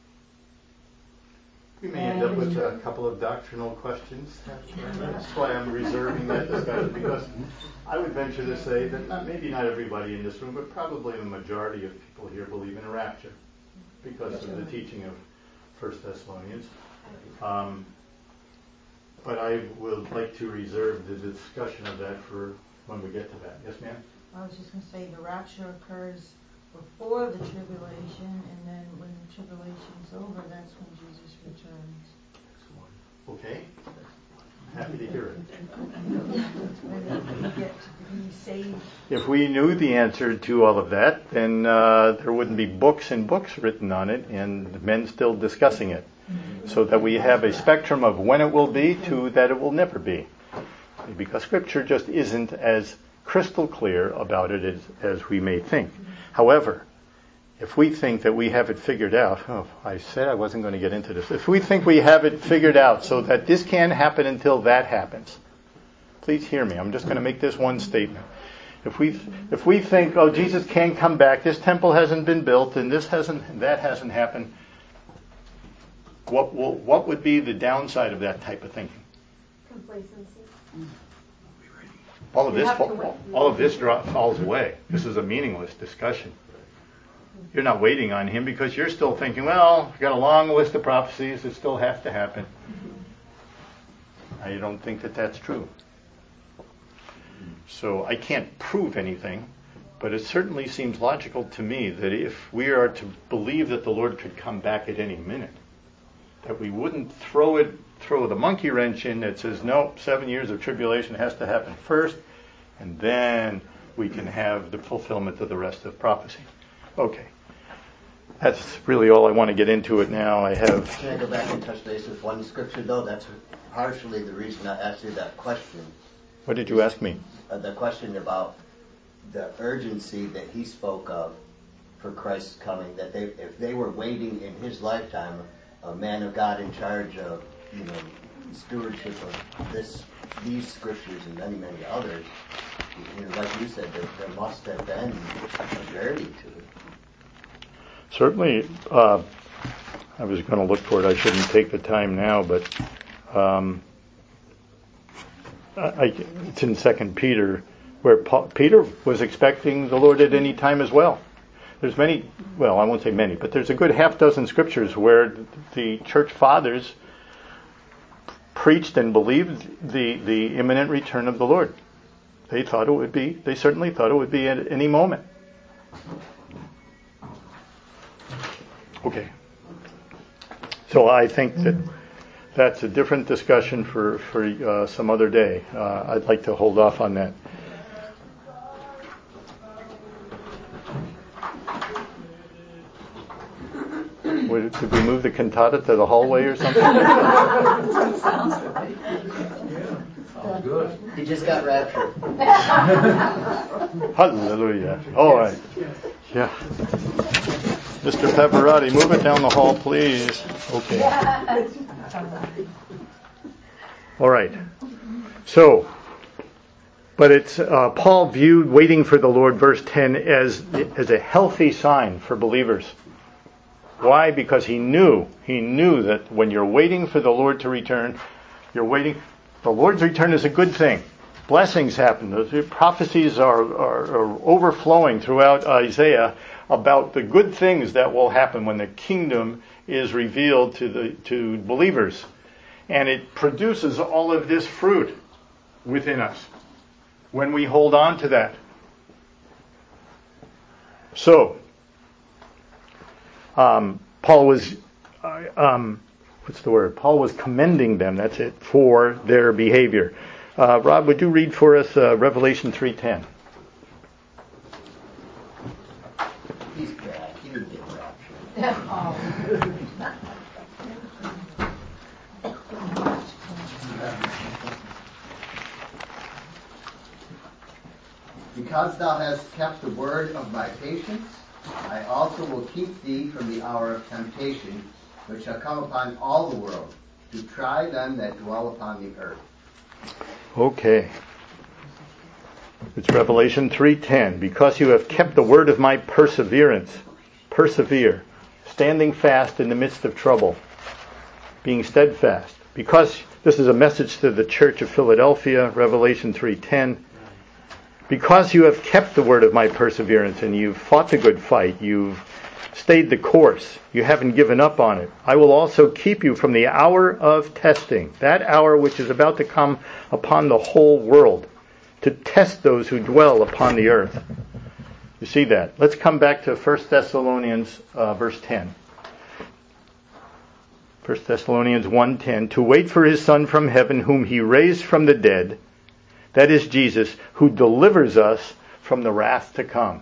Speaker 1: we may end up with a couple of doctrinal questions. That's why I'm reserving that discussion, because I would venture to say that not, maybe not everybody in this room, but probably the majority of people here believe in a rapture because of the teaching of First Thessalonians. Um, but I would like to reserve the discussion of that for when we get to that. Yes, ma'am?
Speaker 3: I was just going to say the rapture occurs before the tribulation, and then when the tribulation's over, that's when Jesus returns.
Speaker 1: Okay. Happy to hear it.
Speaker 3: When we get to be saved.
Speaker 1: If we knew the answer to all of that, then uh, there wouldn't be books and books written on it and men still discussing it. So that we have a spectrum of when it will be to that it will never be. Because Scripture just isn't as crystal clear about it as, as we may think. However, if we think that we have it figured out, oh, I said I wasn't going to get into this. If we think we have it figured out so that this can't happen until that happens, please hear me. I'm just going to make this one statement. If we if we think, oh, Jesus can't come back, this temple hasn't been built, and this hasn't, that hasn't happened, what will, what would be the downside of that type of thinking?
Speaker 4: Complacency.
Speaker 1: All of this, all of this falls away. This is a meaningless discussion. You're not waiting on him because you're still thinking, well, I've got a long list of prophecies that still have to happen. I don't think that that's true. So I can't prove anything, but it certainly seems logical to me that if we are to believe that the Lord could come back at any minute, that we wouldn't throw it, throw the monkey wrench in that says, no, seven years of tribulation has to happen first, and then we can have the fulfillment of the rest of prophecy. Okay. That's really all I want to get into it now. I have...
Speaker 8: Can I go back and touch base with one scripture, though? That's partially the reason I asked you that question.
Speaker 1: What did you ask me?
Speaker 8: Uh, the question about the urgency that he spoke of for Christ's coming, that they, if they were waiting in his lifetime, a man of God in charge of, you know, stewardship of this, these scriptures and many, many others, you know, like you said, there, there must have been a journey to it.
Speaker 1: Certainly, uh, I was going to look for it. I shouldn't take the time now, but um, I, it's in Second Peter, where Paul, Peter was expecting the Lord at any time as well. There's many, well, I won't say many, but there's a good half dozen scriptures where the church fathers preached and believed the, the imminent return of the Lord. They thought it would be, they certainly thought it would be at any moment. Okay. So I think that that's a different discussion for, for uh, some other day. Uh, I'd like to hold off on that. Would, did we move the cantata to the hallway or something?
Speaker 3: Sounds right.
Speaker 6: Sounds good.
Speaker 8: He just got raptured.
Speaker 1: Hallelujah. All right. Yeah. Mister Pavarotti, move it down the hall, please. Okay. All right. So, but it's uh, Paul viewed waiting for the Lord, verse ten, as as a healthy sign for believers. Why? Because he knew, he knew that when you're waiting for the Lord to return, you're waiting. The Lord's return is a good thing. Blessings happen. The prophecies are, are, are overflowing throughout Isaiah about the good things that will happen when the kingdom is revealed to the to believers. And it produces all of this fruit within us when we hold on to that. So, um, Paul was, uh, um, what's the word? Paul was commending them, that's it, for their behavior. Uh, Rob, would you read for us uh, Revelation three ten?
Speaker 8: He's back. He didn't get raptured. Because thou hast kept the word of my patience, I also will keep thee from the hour of temptation, which shall come upon all the world, to try them that dwell upon the earth.
Speaker 1: Okay. It's Revelation three ten. Because you have kept the word of my perseverance, persevere, standing fast in the midst of trouble, being steadfast. Because this is a message to the church of Philadelphia, Revelation three ten. Because you have kept the word of my perseverance and you've fought the good fight, you've stayed the course, you haven't given up on it, I will also keep you from the hour of testing, that hour which is about to come upon the whole world, to test those who dwell upon the earth. You see that? Let's come back to First Thessalonians uh, verse ten. First Thessalonians one ten. To wait for his Son from heaven, whom he raised from the dead, that is Jesus, who delivers us from the wrath to come.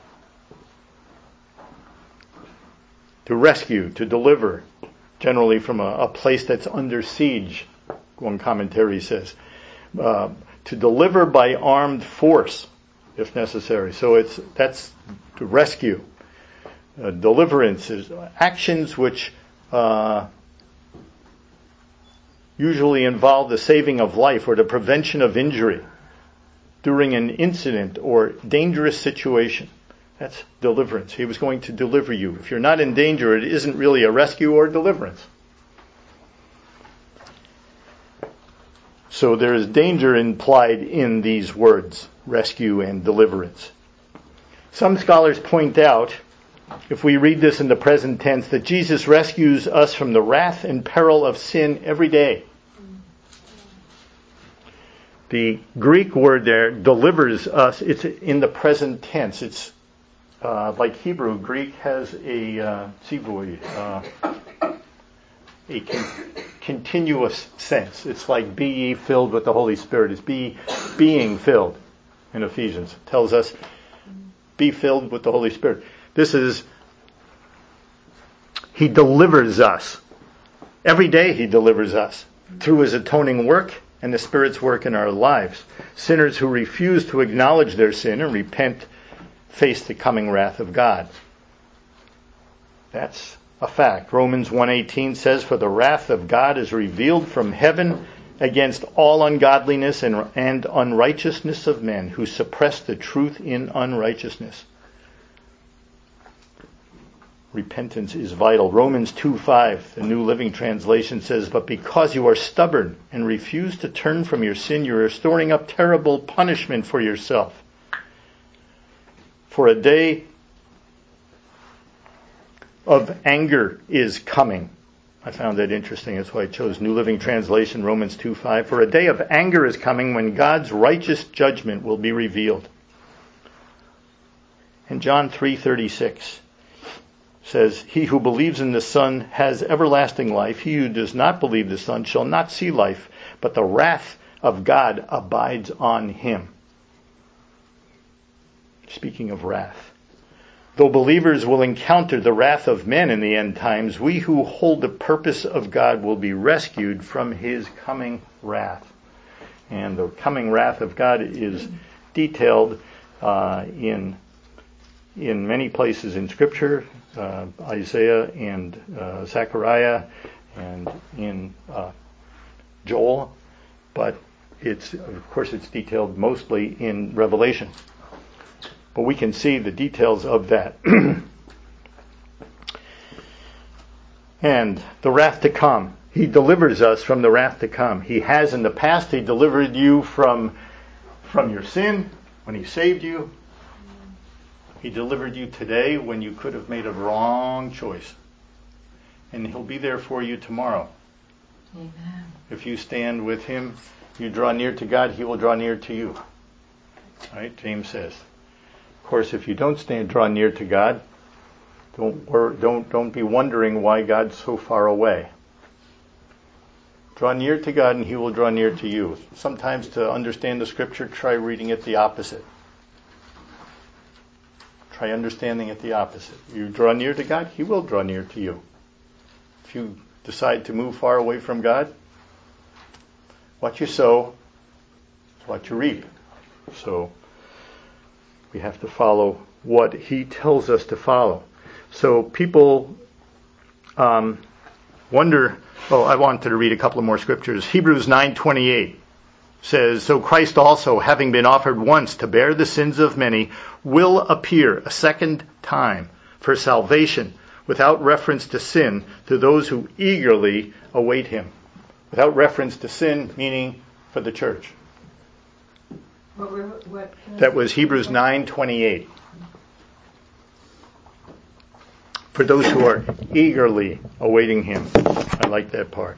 Speaker 1: To rescue, to deliver, generally from a, a place that's under siege, one commentary says. Uh, to deliver by armed force, if necessary. So it's that's to rescue. Uh, deliverance is actions which uh, usually involve the saving of life or the prevention of injury during an incident or dangerous situation. That's deliverance. He was going to deliver you. If you're not in danger, it isn't really a rescue or deliverance. So there is danger implied in these words, rescue and deliverance. Some scholars point out, if we read this in the present tense, that Jesus rescues us from the wrath and peril of sin every day. The Greek word there, delivers us, it's in the present tense. It's uh, like Hebrew. Greek has a uh, tzivui, uh, a con- continuous sense. It's like be ye filled with the Holy Spirit. It's be being filled in Ephesians. It tells us be filled with the Holy Spirit. This is, He delivers us. Every day He delivers us through His atoning work and the Spirit's work in our lives. Sinners who refuse to acknowledge their sin and repent face the coming wrath of God. That's a fact. Romans one eighteen says, "For the wrath of God is revealed from heaven against all ungodliness and, and unrighteousness of men who suppress the truth in unrighteousness." Repentance is vital. Romans two five, the New Living Translation says, "But because you are stubborn and refuse to turn from your sin, you are storing up terrible punishment for yourself. For a day of anger is coming." I found that interesting. That's why I chose New Living Translation, Romans two five. "For a day of anger is coming when God's righteous judgment will be revealed." And John three thirty-six says, "He who believes in the Son has everlasting life. He who does not believe the Son shall not see life, but the wrath of God abides on him." Speaking of wrath. Though believers will encounter the wrath of men in the end times, we who hold the purpose of God will be rescued from His coming wrath. And the coming wrath of God is detailed uh, in in many places in Scripture, uh, Isaiah and uh, Zechariah, and in uh, Joel, but it's of course it's detailed mostly in Revelation. But we can see the details of that. And the wrath to come. He delivers us from the wrath to come. He has in the past. He delivered you from, from your sin when He saved you. He delivered you today when you could have made a wrong choice. And He'll be there for you tomorrow.
Speaker 2: Amen.
Speaker 1: If you stand with Him, you draw near to God, He will draw near to you. Right? James says. Of course, if you don't stand, draw near to God, don't wor- don't don't be wondering why God's so far away. Draw near to God, and He will draw near to you. Sometimes, to understand the Scripture, try reading it the opposite. Try understanding it the opposite. You draw near to God, He will draw near to you. If you decide to move far away from God, what you sow is what you reap. So we have to follow what He tells us to follow. So people um, wonder. Oh, I wanted to read a couple of more scriptures. Hebrews nine twenty-eight says, "So Christ also, having been offered once to bear the sins of many, will appear a second time for salvation, without reference to sin, to those who eagerly await Him." Without reference to sin, meaning for the church.
Speaker 3: What were, what,
Speaker 1: That was Hebrews nine twenty-eight. For those who are eagerly awaiting Him. I like that part.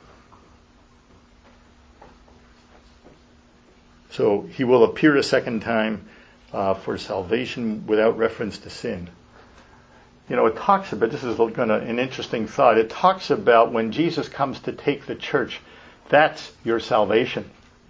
Speaker 1: So He will appear a second time uh, for salvation without reference to sin. You know, it talks about, this is gonna, an interesting thought, it talks about when Jesus comes to take the church, that's your salvation.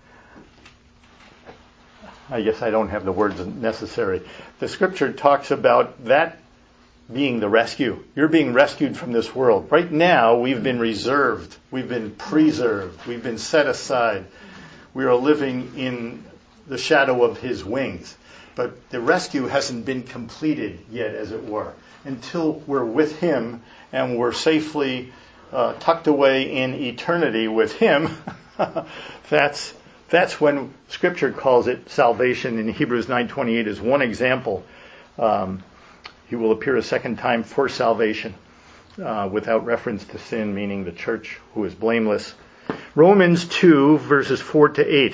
Speaker 1: I guess I don't have the words necessary. The Scripture talks about that being the rescue. You're being rescued from this world. Right now, we've been reserved. We've been preserved. We've been set aside. We are living in the shadow of His wings. But the rescue hasn't been completed yet, as it were, until we're with Him and we're safely uh, tucked away in eternity with Him, that's that's when Scripture calls it salvation. In Hebrews nine twenty-eight is one example. Um, he will appear a second time for salvation, uh, without reference to sin, meaning the church who is blameless. Romans two, verses four to eight.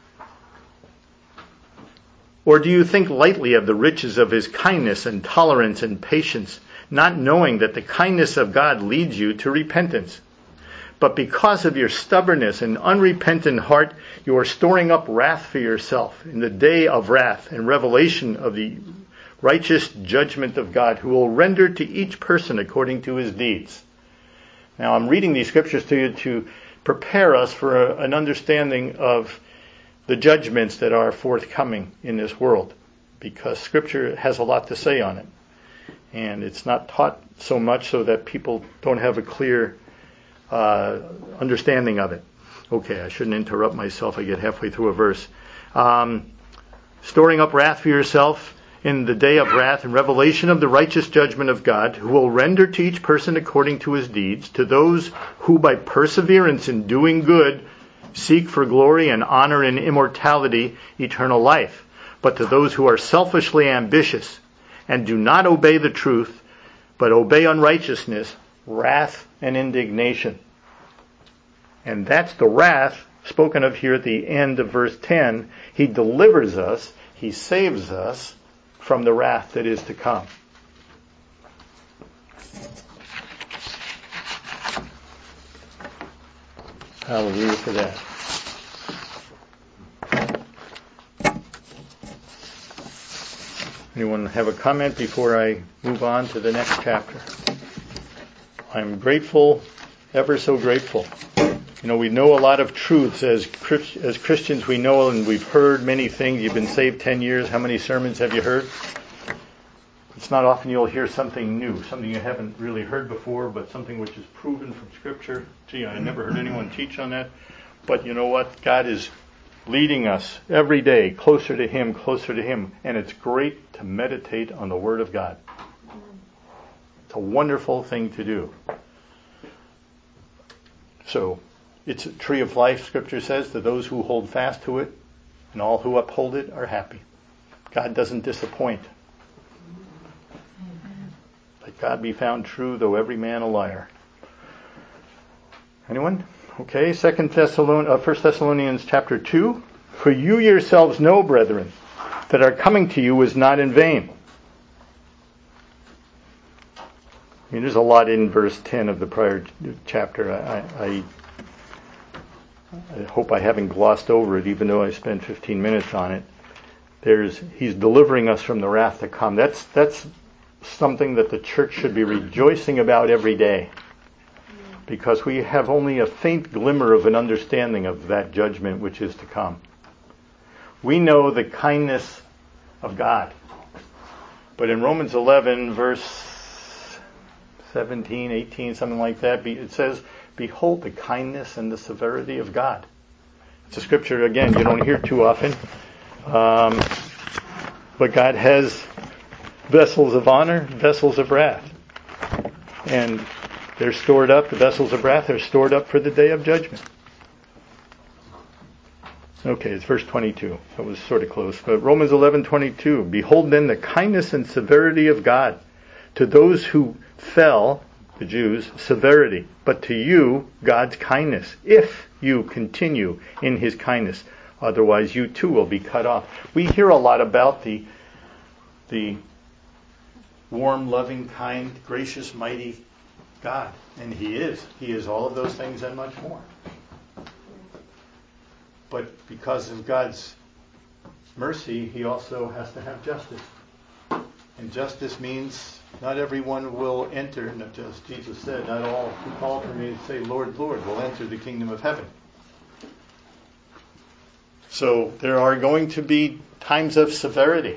Speaker 1: Or do you think lightly of the riches of His kindness and tolerance and patience, not knowing that the kindness of God leads you to repentance? But because of your stubbornness and unrepentant heart, you are storing up wrath for yourself in the day of wrath and revelation of the righteous judgment of God, who will render to each person according to his deeds. Now, I'm reading these scriptures to you to prepare us for a, an understanding of the judgments that are forthcoming in this world, because Scripture has a lot to say on it. And it's not taught so much so that people don't have a clear uh, understanding of it. Okay, I shouldn't interrupt myself. I get halfway through a verse. Um, storing up wrath for yourself in the day of wrath and revelation of the righteous judgment of God, who will render to each person according to his deeds, to those who by perseverance in doing good seek for glory and honor and immortality, eternal life. But to those who are selfishly ambitious and do not obey the truth, but obey unrighteousness, wrath and indignation. And that's the wrath spoken of here at the end of verse ten. He delivers us, He saves us from the wrath that is to come. Hallelujah for that. Anyone have a comment before I move on to the next chapter? I'm grateful, ever so grateful. You know, we know a lot of truths as as Christians. We know and we've heard many things. You've been saved ten years. How many sermons have you heard? It's not often you'll hear something new, something you haven't really heard before, but something which is proven from Scripture. Gee, I never heard anyone teach on that. But you know what? God is leading us every day closer to Him, closer to Him. And it's great to meditate on the Word of God. It's a wonderful thing to do. So, it's a tree of life, Scripture says, to those who hold fast to it, and all who uphold it are happy. God doesn't disappoint. Let God be found true, though every man a liar. Anyone? Okay, Second Thessalonians, uh, First Thessalonians chapter two. For you yourselves know, brethren, that our coming to you is not in vain. I mean, there's a lot in verse ten of the prior chapter. I, I, I hope I haven't glossed over it, even though I spent fifteen minutes on it. There's, he's delivering us from the wrath to come. That's that's something that the church should be rejoicing about every day, because we have only a faint glimmer of an understanding of that judgment which is to come. We know the kindness of God, but in Romans eleven, verse seventeen, eighteen, something like that, it says, behold the kindness and the severity of God. It's a scripture, again, you don't hear too often. Um, but God has vessels of honor, vessels of wrath. And they're stored up, the vessels of wrath are stored up for the day of judgment. Okay, it's verse twenty-two. That was sort of close. But Romans eleven twenty-two. Behold then the kindness and severity of God. To those who fell, the Jews, severity. But to you, God's kindness, if you continue in His kindness. Otherwise you too will be cut off. We hear a lot about the the warm, loving, kind, gracious, mighty God. And He is. He is all of those things and much more. But because of God's mercy, He also has to have justice. And justice means not everyone will enter, as Jesus said, not all who call for me and say, Lord, Lord, will enter the kingdom of heaven. So there are going to be times of severity.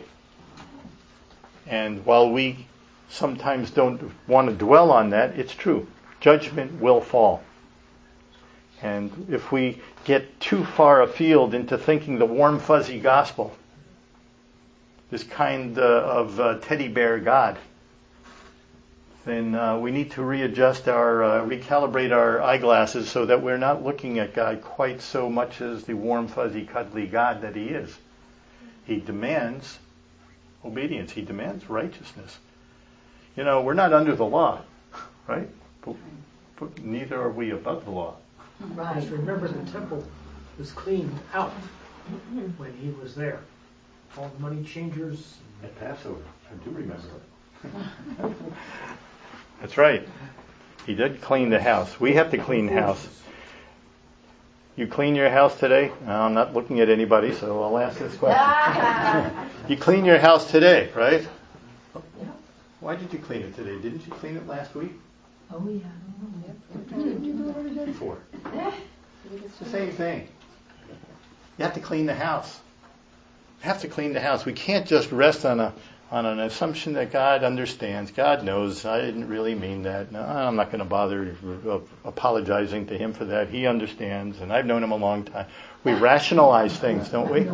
Speaker 1: And while we sometimes don't want to dwell on that, it's true. Judgment will fall. And if we get too far afield into thinking the warm, fuzzy gospel, this kind uh, of uh, teddy bear God, then uh, we need to readjust our, uh, recalibrate our eyeglasses so that we're not looking at God quite so much as the warm, fuzzy, cuddly God that He is. He demands obedience. He demands righteousness. You know, we're not under the law, right? But, but neither are we above the law.
Speaker 2: Right.
Speaker 5: Just remember the temple was cleaned out when He was there. All the money changers.
Speaker 1: At Passover, I do remember it. That's right. He did clean the house. We have to clean the house. You clean your house today? No, I'm not looking at anybody, so I'll ask this question. You clean your house today, right? Why did you clean it today? Didn't you clean it last week?
Speaker 2: Oh, yeah.
Speaker 1: What did you do it every day for? It's the same thing. You have to clean the house. You have to clean the house. We can't just rest on a on an assumption that God understands. God knows. I didn't really mean that. No, I'm not going to bother apologizing to Him for that. He understands, and I've known Him a long time. We rationalize things, don't we?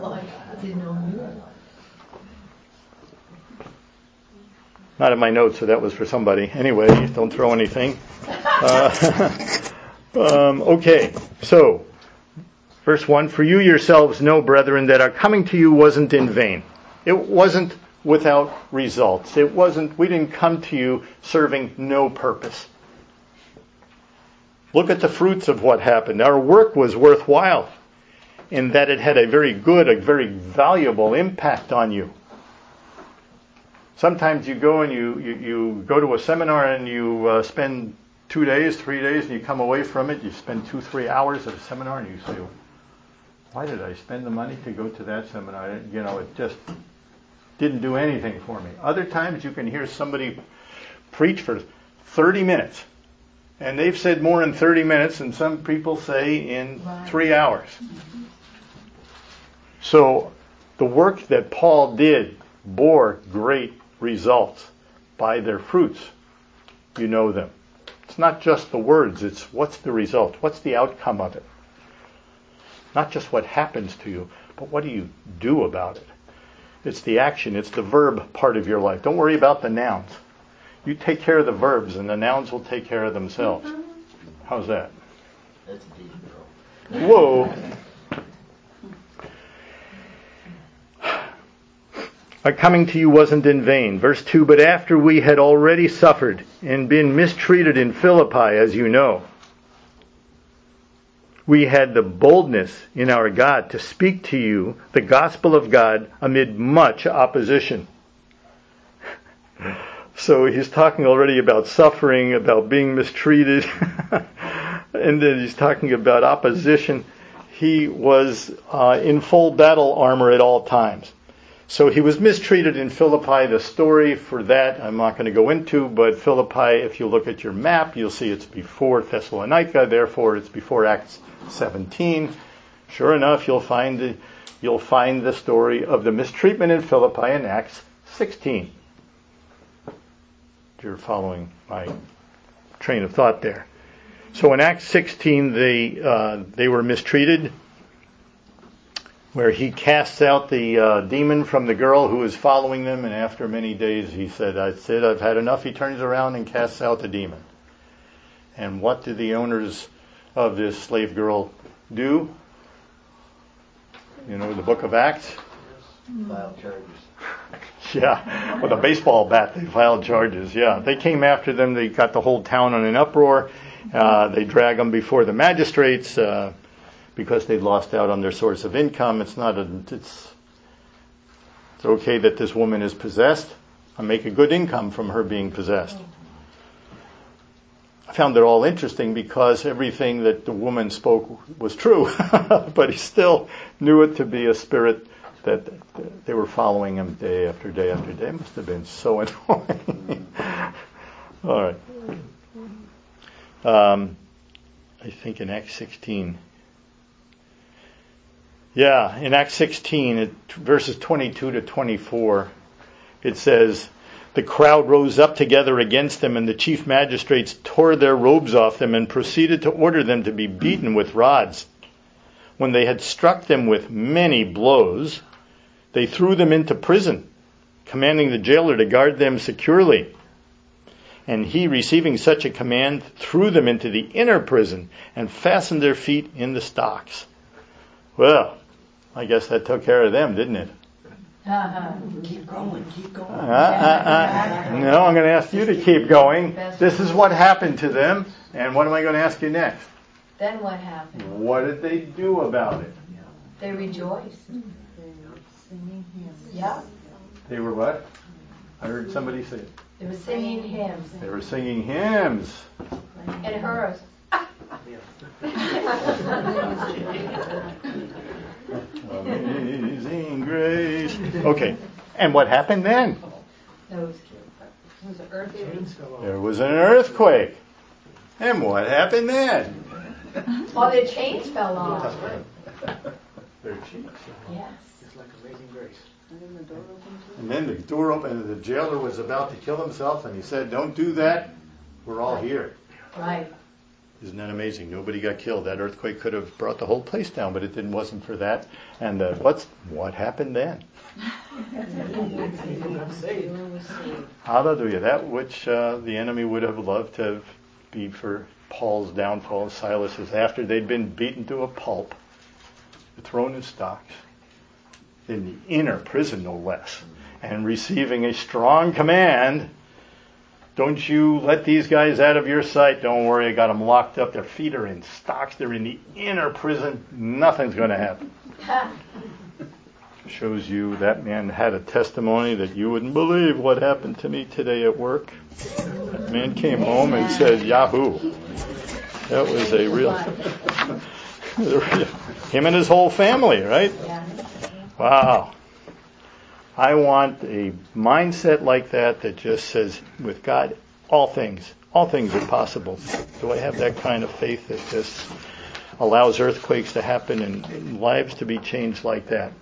Speaker 1: Not in my notes, so that was for somebody. Anyway, don't throw anything. Uh, um, okay, so verse one, for you yourselves know, brethren, that our coming to you wasn't in vain. It wasn't without results. It wasn't, we didn't come to you serving no purpose. Look at the fruits of what happened. Our work was worthwhile in that it had a very good, a very valuable impact on you. Sometimes you go and you, you, you go to a seminar and you uh, spend two days, three days, and you come away from it. You spend two, three hours at a seminar and you say, why did I spend the money to go to that seminar? You know, it just didn't do anything for me. Other times you can hear somebody preach for thirty minutes. And they've said more in thirty minutes than some people say in three hours. So the work that Paul did bore great results by their fruits. You know them. It's not just the words, it's what's the result, what's the outcome of it. Not just what happens to you, but what do you do about it? It's the action, it's the verb part of your life. Don't worry about the nouns. You take care of the verbs and the nouns will take care of themselves. How's that?
Speaker 8: That's deep, bro.
Speaker 1: Whoa. Our coming to you wasn't in vain. Verse two, but after we had already suffered and been mistreated in Philippi, as you know, we had the boldness in our God to speak to you the gospel of God amid much opposition. So he's talking already about suffering, about being mistreated, and then he's talking about opposition. He was uh, in full battle armor at all times. So he was mistreated in Philippi. The story for that I'm not going to go into, but Philippi, if you look at your map, you'll see it's before Thessalonica, therefore it's before Acts seventeen. Sure enough, you'll find the, you'll find the story of the mistreatment in Philippi in Acts sixteen. You're following my train of thought there. So in Acts sixteen, they uh, they were mistreated, where he casts out the uh, demon from the girl who was following them, and after many days he said, I said, I've had enough. He turns around and casts out the demon. And what do the owners of this slave girl do? You know, the book of Acts?
Speaker 8: File charges.
Speaker 1: Yeah, with a baseball bat they filed charges. Yeah, they came after them. They got the whole town in an uproar. Uh, they drag them before the magistrates uh, because they'd lost out on their source of income. It's not a. It's it's okay that this woman is possessed. I make a good income from her being possessed. I found it all interesting because everything that the woman spoke was true, but he still knew it to be a spirit that they were following him day after day after day. It must have been so annoying. All right. Um, I think in Acts sixteen. Yeah, in Acts sixteen, it, verses twenty-two to twenty-four, it says, the crowd rose up together against them, and the chief magistrates tore their robes off them and proceeded to order them to be beaten with rods. When they had struck them with many blows, they threw them into prison, commanding the jailer to guard them securely. And he, receiving such a command, threw them into the inner prison and fastened their feet in the stocks. Well, I guess that took care of them, didn't it?
Speaker 2: Uh-huh.
Speaker 8: Keep going, keep going.
Speaker 1: Uh, uh, uh. No, I'm going to ask you to keep going. This is what happened to them. And what am I going to ask you next?
Speaker 2: Then what happened?
Speaker 1: What did they do about it?
Speaker 2: They rejoiced.
Speaker 3: Singing hymns.
Speaker 2: Yeah.
Speaker 1: They were what? I heard somebody say it.
Speaker 2: They were singing hymns.
Speaker 1: They were singing hymns.
Speaker 2: And hers.
Speaker 1: Amazing grace. Okay. And what happened then?
Speaker 2: Those kids.
Speaker 3: It was an earthquake.
Speaker 5: Chains fell off.
Speaker 1: There was an earthquake. And what happened then?
Speaker 2: Oh, their chains fell off.
Speaker 1: Their cheeks.
Speaker 2: Yes.
Speaker 5: It's like Amazing Grace.
Speaker 1: And then the door opened and the jailer was about to kill himself and he said, "Don't do that. We're all here."
Speaker 2: Right.
Speaker 1: Isn't that amazing? Nobody got killed. That earthquake could have brought the whole place down, but it didn't. Wasn't for that. And uh, what's what happened then?
Speaker 5: People got saved.
Speaker 1: Hallelujah. That which uh, the enemy would have loved to be for Paul's downfall, Silas's, after they'd been beaten to a pulp, thrown in stocks, in the inner prison no less, and receiving a strong command, "Don't you let these guys out of your sight. Don't worry, I got them locked up. Their feet are in stocks. They're in the inner prison. Nothing's going to happen." Shows you that man had a testimony that you wouldn't believe what happened to me today at work. That man came home and said, "Yahoo." That was a real... him and his whole family, right?
Speaker 2: Yeah.
Speaker 1: Wow. I want a mindset like that that just says, with God, all things, all things are possible. Do I have that kind of faith that just allows earthquakes to happen and, and lives to be changed like that?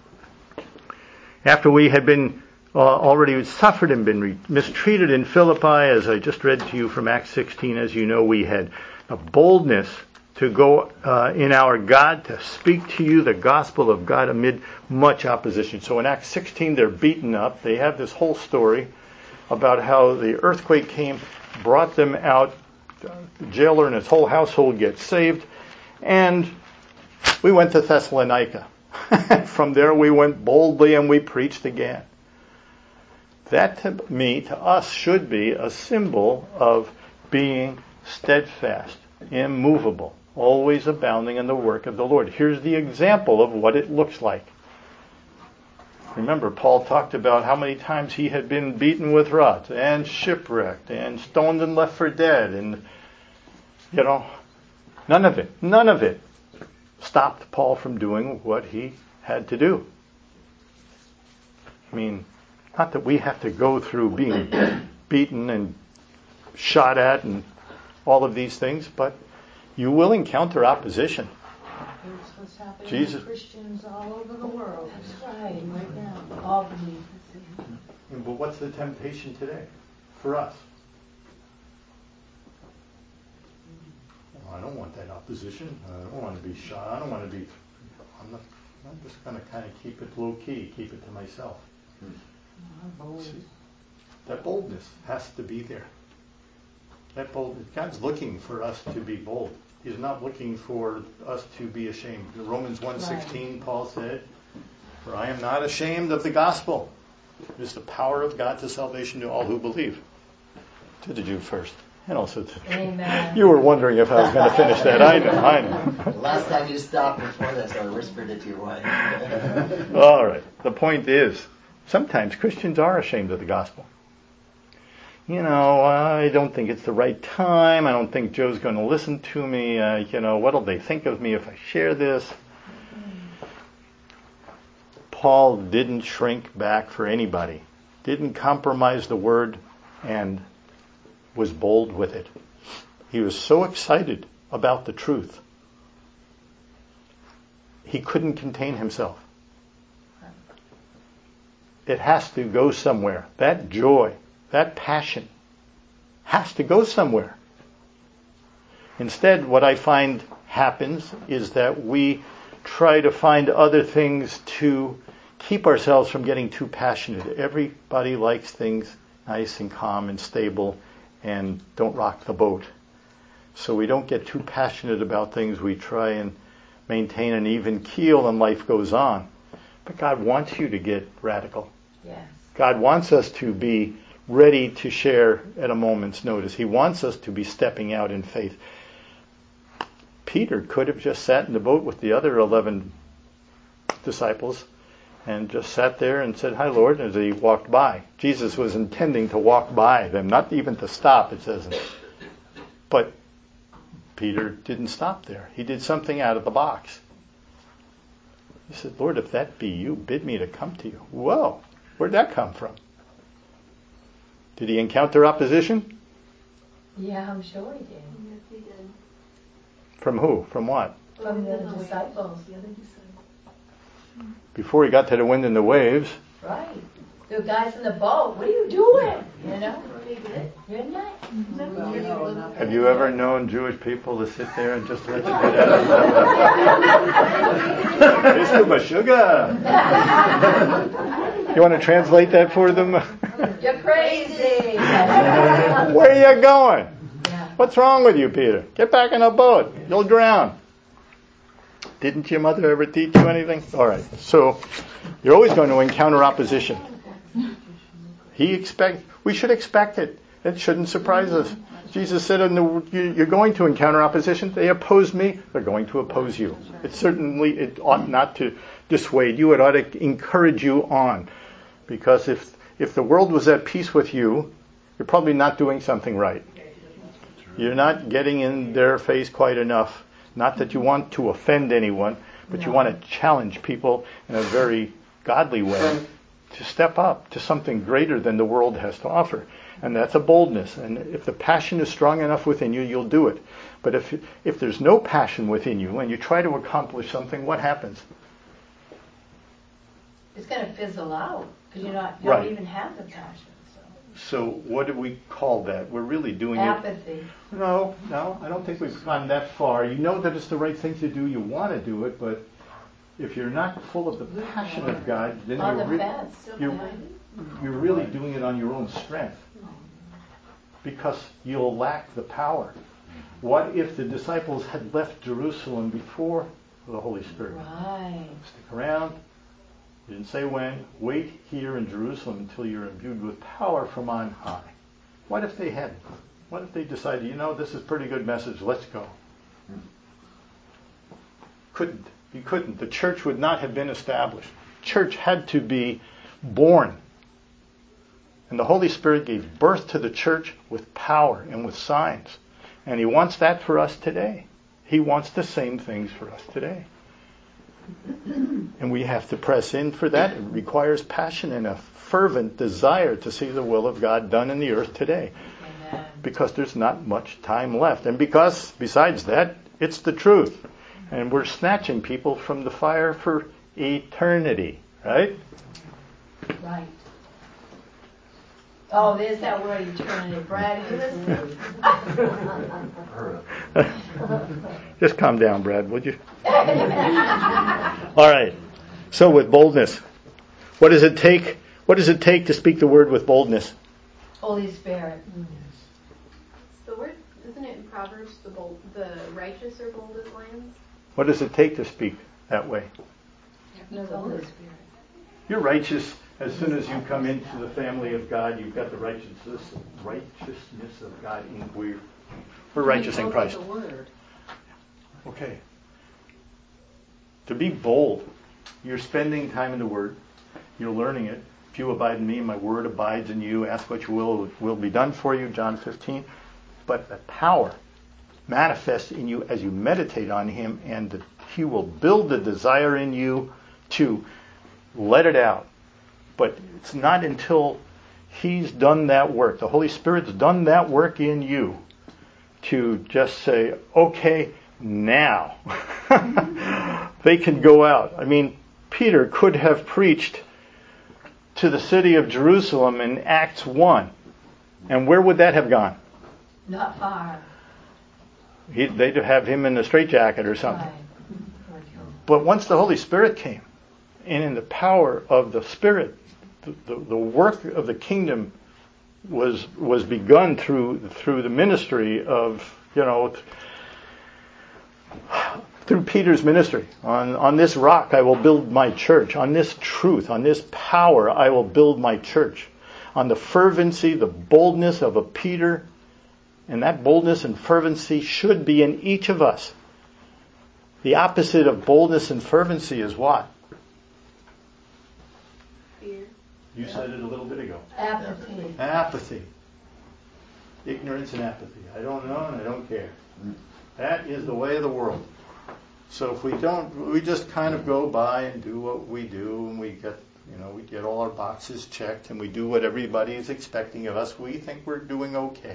Speaker 1: After we had been uh, already suffered and been re- mistreated in Philippi, as I just read to you from Acts sixteen, as you know, we had a boldness to go uh, in our God to speak to you the gospel of God amid much opposition. So in Acts sixteen, they're beaten up. They have this whole story about how the earthquake came, brought them out. The jailer and his whole household get saved. And we went to Thessalonica. From there we went boldly and we preached again. That to me, to us, should be a symbol of being steadfast, immovable, always abounding in the work of the Lord. Here's the example of what it looks like. Remember, Paul talked about how many times he had been beaten with rods and shipwrecked and stoned and left for dead. And, you know, none of it, none of it stopped Paul from doing what he had to do. I mean, not that we have to go through being beaten and shot at and all of these things, but you will encounter opposition.
Speaker 3: It's what's happening
Speaker 1: Jesus.
Speaker 3: to Christians all over the world.
Speaker 2: That's right.
Speaker 3: Right now.
Speaker 2: All believe.
Speaker 1: But what's the temptation today for us? I don't want that opposition. I don't want to be shot. I don't want to be... I'm, not, I'm just going to kind of keep it low key, keep it to myself. See, that boldness has to be there. That bold, God's looking for us to be bold. He's not looking for us to be ashamed. In Romans one sixteen, Paul said, "For I am not ashamed of the gospel. It is the power of God to salvation to all who believe." To the Jew first. And also to
Speaker 2: Amen.
Speaker 1: You were wondering if I was going to finish that. I know, I know.
Speaker 8: The last time you stopped before this, I whispered it to your wife.
Speaker 1: All right. The point is, sometimes Christians are ashamed of the gospel. You know, I don't think it's the right time. I don't think Joe's going to listen to me. Uh, you know, what'll they think of me if I share this? Paul didn't shrink back for anybody. Didn't compromise the word and was bold with it. He was so excited about the truth. He couldn't contain himself. It has to go somewhere. That joy, that passion has to go somewhere. Instead, what I find happens is that we try to find other things to keep ourselves from getting too passionate. Everybody likes things nice and calm and stable and don't rock the boat. So we don't get too passionate about things. We try and maintain an even keel and life goes on. But God wants you to get radical.
Speaker 2: Yes.
Speaker 1: God wants us to be ready to share at a moment's notice. He wants us to be stepping out in faith. Peter could have just sat in the boat with the other eleven disciples and just sat there and said, "Hi, Lord," as he walked by. Jesus was intending to walk by them, not even to stop, it says. But Peter didn't stop there. He did something out of the box. He said, "Lord, if that be you, bid me to come to you." Whoa, where'd that come from? Did he encounter opposition?
Speaker 2: Yeah, I'm sure he did.
Speaker 4: Yes, he did.
Speaker 1: From who? From what?
Speaker 2: From the disciples.
Speaker 1: Before he got to the wind and the waves.
Speaker 2: Right. The guys in the boat, what are you doing? You know? You're not.
Speaker 1: Have you ever known Jewish people to sit there and just let you get out of it? It's too much sugar. You want to translate that for them?
Speaker 2: You're crazy.
Speaker 1: Where are you going?
Speaker 2: Yeah.
Speaker 1: What's wrong with you, Peter? Get back in the boat. You'll drown. Didn't your mother ever teach you anything? All right. So you're always going to encounter opposition. He expect. We should expect it. It shouldn't surprise us. Jesus said, in the, "You're going to encounter opposition. They oppose me. They're going to oppose you." It certainly it ought not to dissuade you. It ought to encourage you on, because if if the world was at peace with you, you're probably not doing something right. You're not getting in their face quite enough. Not that you want to offend anyone, but you want to challenge people in a very godly way to step up to something greater than the world has to offer. And that's a boldness. And if the passion is strong enough within you, you'll do it. But if if there's no passion within you and you try to accomplish something, what happens?
Speaker 2: It's going to fizzle out because you're not, you
Speaker 1: Right.
Speaker 2: don't even have the passion. So.
Speaker 1: So what do we call that? We're really doing
Speaker 2: Apathy.
Speaker 1: it. No, no, I don't think we've gone that far. You know that it's the right thing to do. You want to do it, but if you're not full of the passion of God, then
Speaker 2: On
Speaker 1: you're,
Speaker 2: the
Speaker 1: re-
Speaker 2: fence.
Speaker 1: you're, you're really doing it on your own strength, because you'll lack the power. What if the disciples had left Jerusalem before the Holy Spirit?
Speaker 2: Right.
Speaker 1: Stick around. He didn't say when. Wait here in Jerusalem until you're imbued with power from on high. What if they hadn't? What if they decided, you know, this is a pretty good message, let's go? Couldn't. You couldn't. The church would not have been established. Church had to be born. And the Holy Spirit gave birth to the church with power and with signs. And He wants that for us today. He wants the same things for us today. And we have to press in for that. It requires passion and a fervent desire to see the will of God done in the earth today.
Speaker 2: Amen.
Speaker 1: Because there's not much time left. And because, besides that, it's the truth. And we're snatching people from the fire for eternity. Right?
Speaker 2: Right. Oh, there's that word eternity. Brad, you listen.
Speaker 1: Just calm down, Brad, would you? All right. So with boldness, what does it take? What does it take to speak the word with boldness?
Speaker 2: Holy Spirit.
Speaker 4: The word, isn't it in Proverbs, the bold, the righteous are bold as lions?
Speaker 1: What does it take to speak that way?
Speaker 2: The Holy Spirit.
Speaker 1: You're righteous as soon as you come into the family of God. You've got the righteousness, righteousness of God in we're we're righteous in Christ. Okay. To be bold, you're spending time in the Word. You're learning it. If you abide in me, my Word abides in you. Ask what you will, it will be done for you. John fifteen. But the power manifests in you as you meditate on Him, and the, He will build the desire in you to let it out. But it's not until He's done that work, the Holy Spirit's done that work in you, to just say, okay, now. They can go out. I mean, Peter could have preached to the city of Jerusalem in Acts one. And where would that have gone?
Speaker 2: Not far.
Speaker 1: He, they'd have him in a straitjacket or something.
Speaker 2: Right.
Speaker 1: But once the Holy Spirit came, and in the power of the Spirit, the, the, the work of the kingdom was was begun through through the ministry of, you know, through Peter's ministry. On on this rock I will build my church. On this truth, on this power I will build my church. On the fervency, the boldness of a Peter, and that boldness and fervency should be in each of us. The opposite of boldness and fervency is what?
Speaker 4: Fear.
Speaker 1: You said it a little bit ago.
Speaker 2: Apathy.
Speaker 1: Apathy. Ignorance and apathy. I don't know and I don't care. That is the way of the world. So if we don't, we just kind of go by and do what we do, and we get, you know, we get all our boxes checked, and we do what everybody is expecting of us. We think we're doing okay.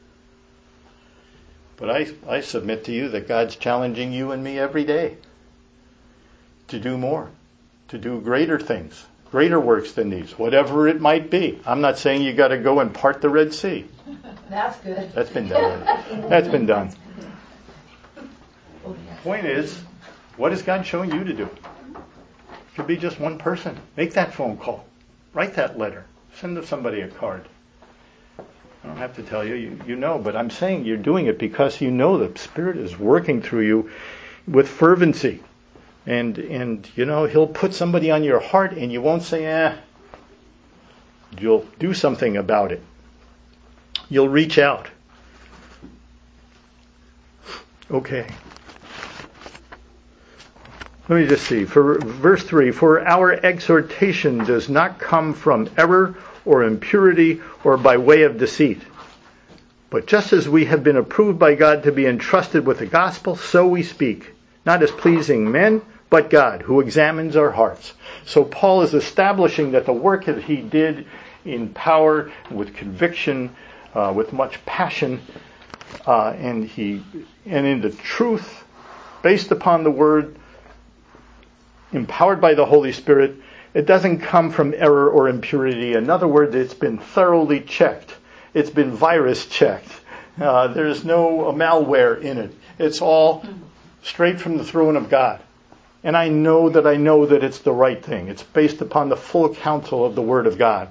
Speaker 1: But I, I submit to you that God's challenging you and me every day to do more, to do greater things, greater works than these, whatever it might be. I'm not saying you got to go and part the Red Sea.
Speaker 2: That's good.
Speaker 1: That's been done. That's been done. Point is, what is God showing you to do? It could be just one person. Make that phone call. Write that letter. Send somebody a card. I don't have to tell you, you, you know, but I'm saying you're doing it because you know the Spirit is working through you with fervency. And, and you know, He'll put somebody on your heart and you won't say, eh. You'll do something about it. You'll reach out. Okay. Let me just see. For verse three, for our exhortation does not come from error or impurity or by way of deceit. But just as we have been approved by God to be entrusted with the gospel, so we speak, not as pleasing men, but God, who examines our hearts. So Paul is establishing that the work that he did in power, with conviction, uh, with much passion, uh, and he and in the truth, based upon the word, empowered by the Holy Spirit, it doesn't come from error or impurity. In other words, it's been thoroughly checked. It's been virus checked. Uh, there's no malware in it. It's all straight from the throne of God. And I know that I know that it's the right thing. It's based upon the full counsel of the Word of God.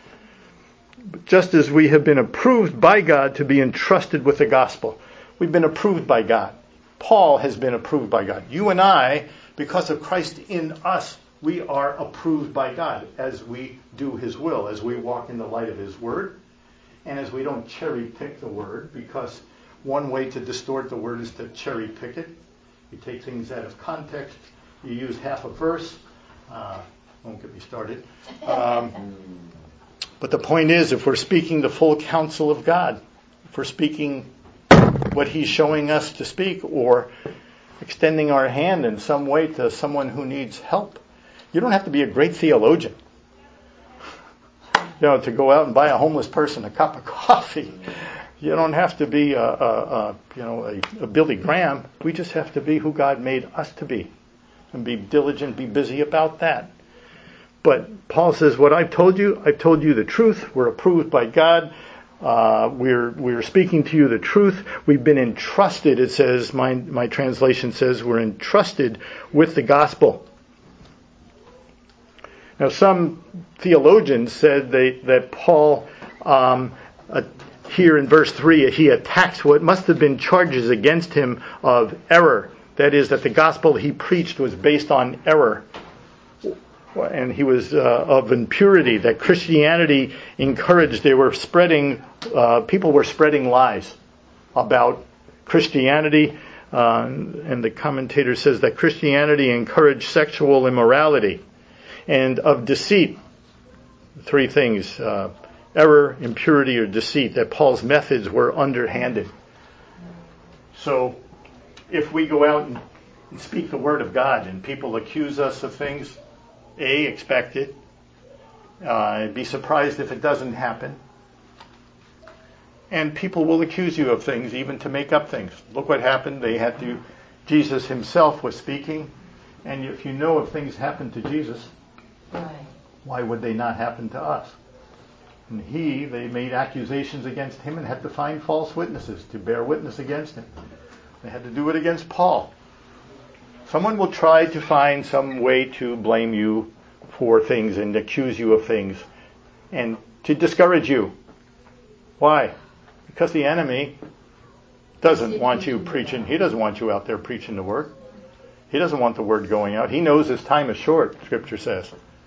Speaker 1: Just as we have been approved by God to be entrusted with the gospel. We've been approved by God. Paul has been approved by God. You and I, because of Christ in us, we are approved by God as we do His will, as we walk in the light of His Word, and as we don't cherry pick the Word, because one way to distort the Word is to cherry pick it. You take things out of context. You use half a verse. Uh, won't get me started. Um, but the point is, if we're speaking the full counsel of God, if we're speaking what He's showing us to speak, or extending our hand in some way to someone who needs help, you don't have to be a great theologian, you know, to go out and buy a homeless person a cup of coffee. You don't have to be a, a, a you know a, a Billy Graham. We just have to be who God made us to be, and be diligent, be busy about that. But Paul says, what I've told you, I've told you the truth. We're approved by God. Uh, we're we're speaking to you the truth. We've been entrusted. It says, my my translation says, we're entrusted with the gospel. Now, some theologians said they, that Paul, um, uh, here in verse three, he attacks what must have been charges against him of error. That is, that the gospel he preached was based on error. And he was uh, of impurity, that Christianity encouraged, they were spreading, uh, people were spreading lies about Christianity. Uh, and the commentator says that Christianity encouraged sexual immorality and of deceit. Three things, uh, error, impurity, or deceit, that Paul's methods were underhanded. So if we go out and, and speak the word of God and people accuse us of things, A, expect it. Uh, be surprised if it doesn't happen. And people will accuse you of things, even to make up things. Look what happened. They had to, Jesus himself was speaking. And if you know if things happened to Jesus,
Speaker 2: Right.
Speaker 1: why would they not happen to us? And he, they made accusations against him and had to find false witnesses to bear witness against him. They had to do it against Paul. Someone will try to find some way to blame you for things and accuse you of things and to discourage you. Why? Because the enemy doesn't want you preaching. He doesn't want you out there preaching the word. He doesn't want the word going out. He knows his time is short, Scripture says.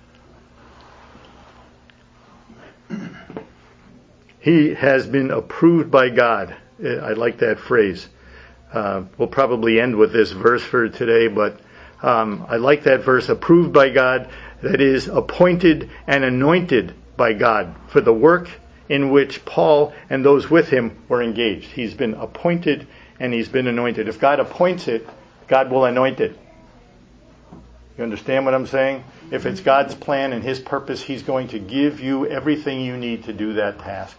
Speaker 1: He has been approved by God. I like that phrase. Uh, we'll probably end with this verse for today, but um, I like that verse, approved by God, that is, appointed and anointed by God for the work in which Paul and those with him were engaged. He's been appointed and he's been anointed. If God appoints it, God will anoint it. You understand what I'm saying? If it's God's plan and his purpose, he's going to give you everything you need to do that task.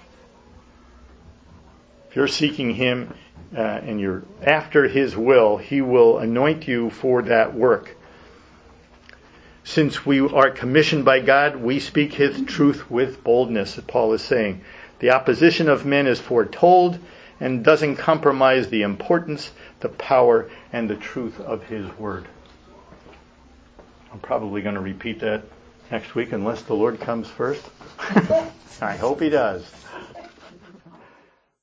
Speaker 1: If you're seeking him uh, and you're after his will, he will anoint you for that work. Since we are commissioned by God, we speak his truth with boldness, Paul is saying. The opposition of men is foretold and doesn't compromise the importance, the power, and the truth of his word. I'm probably going to repeat that next week unless the Lord comes first. I hope he does.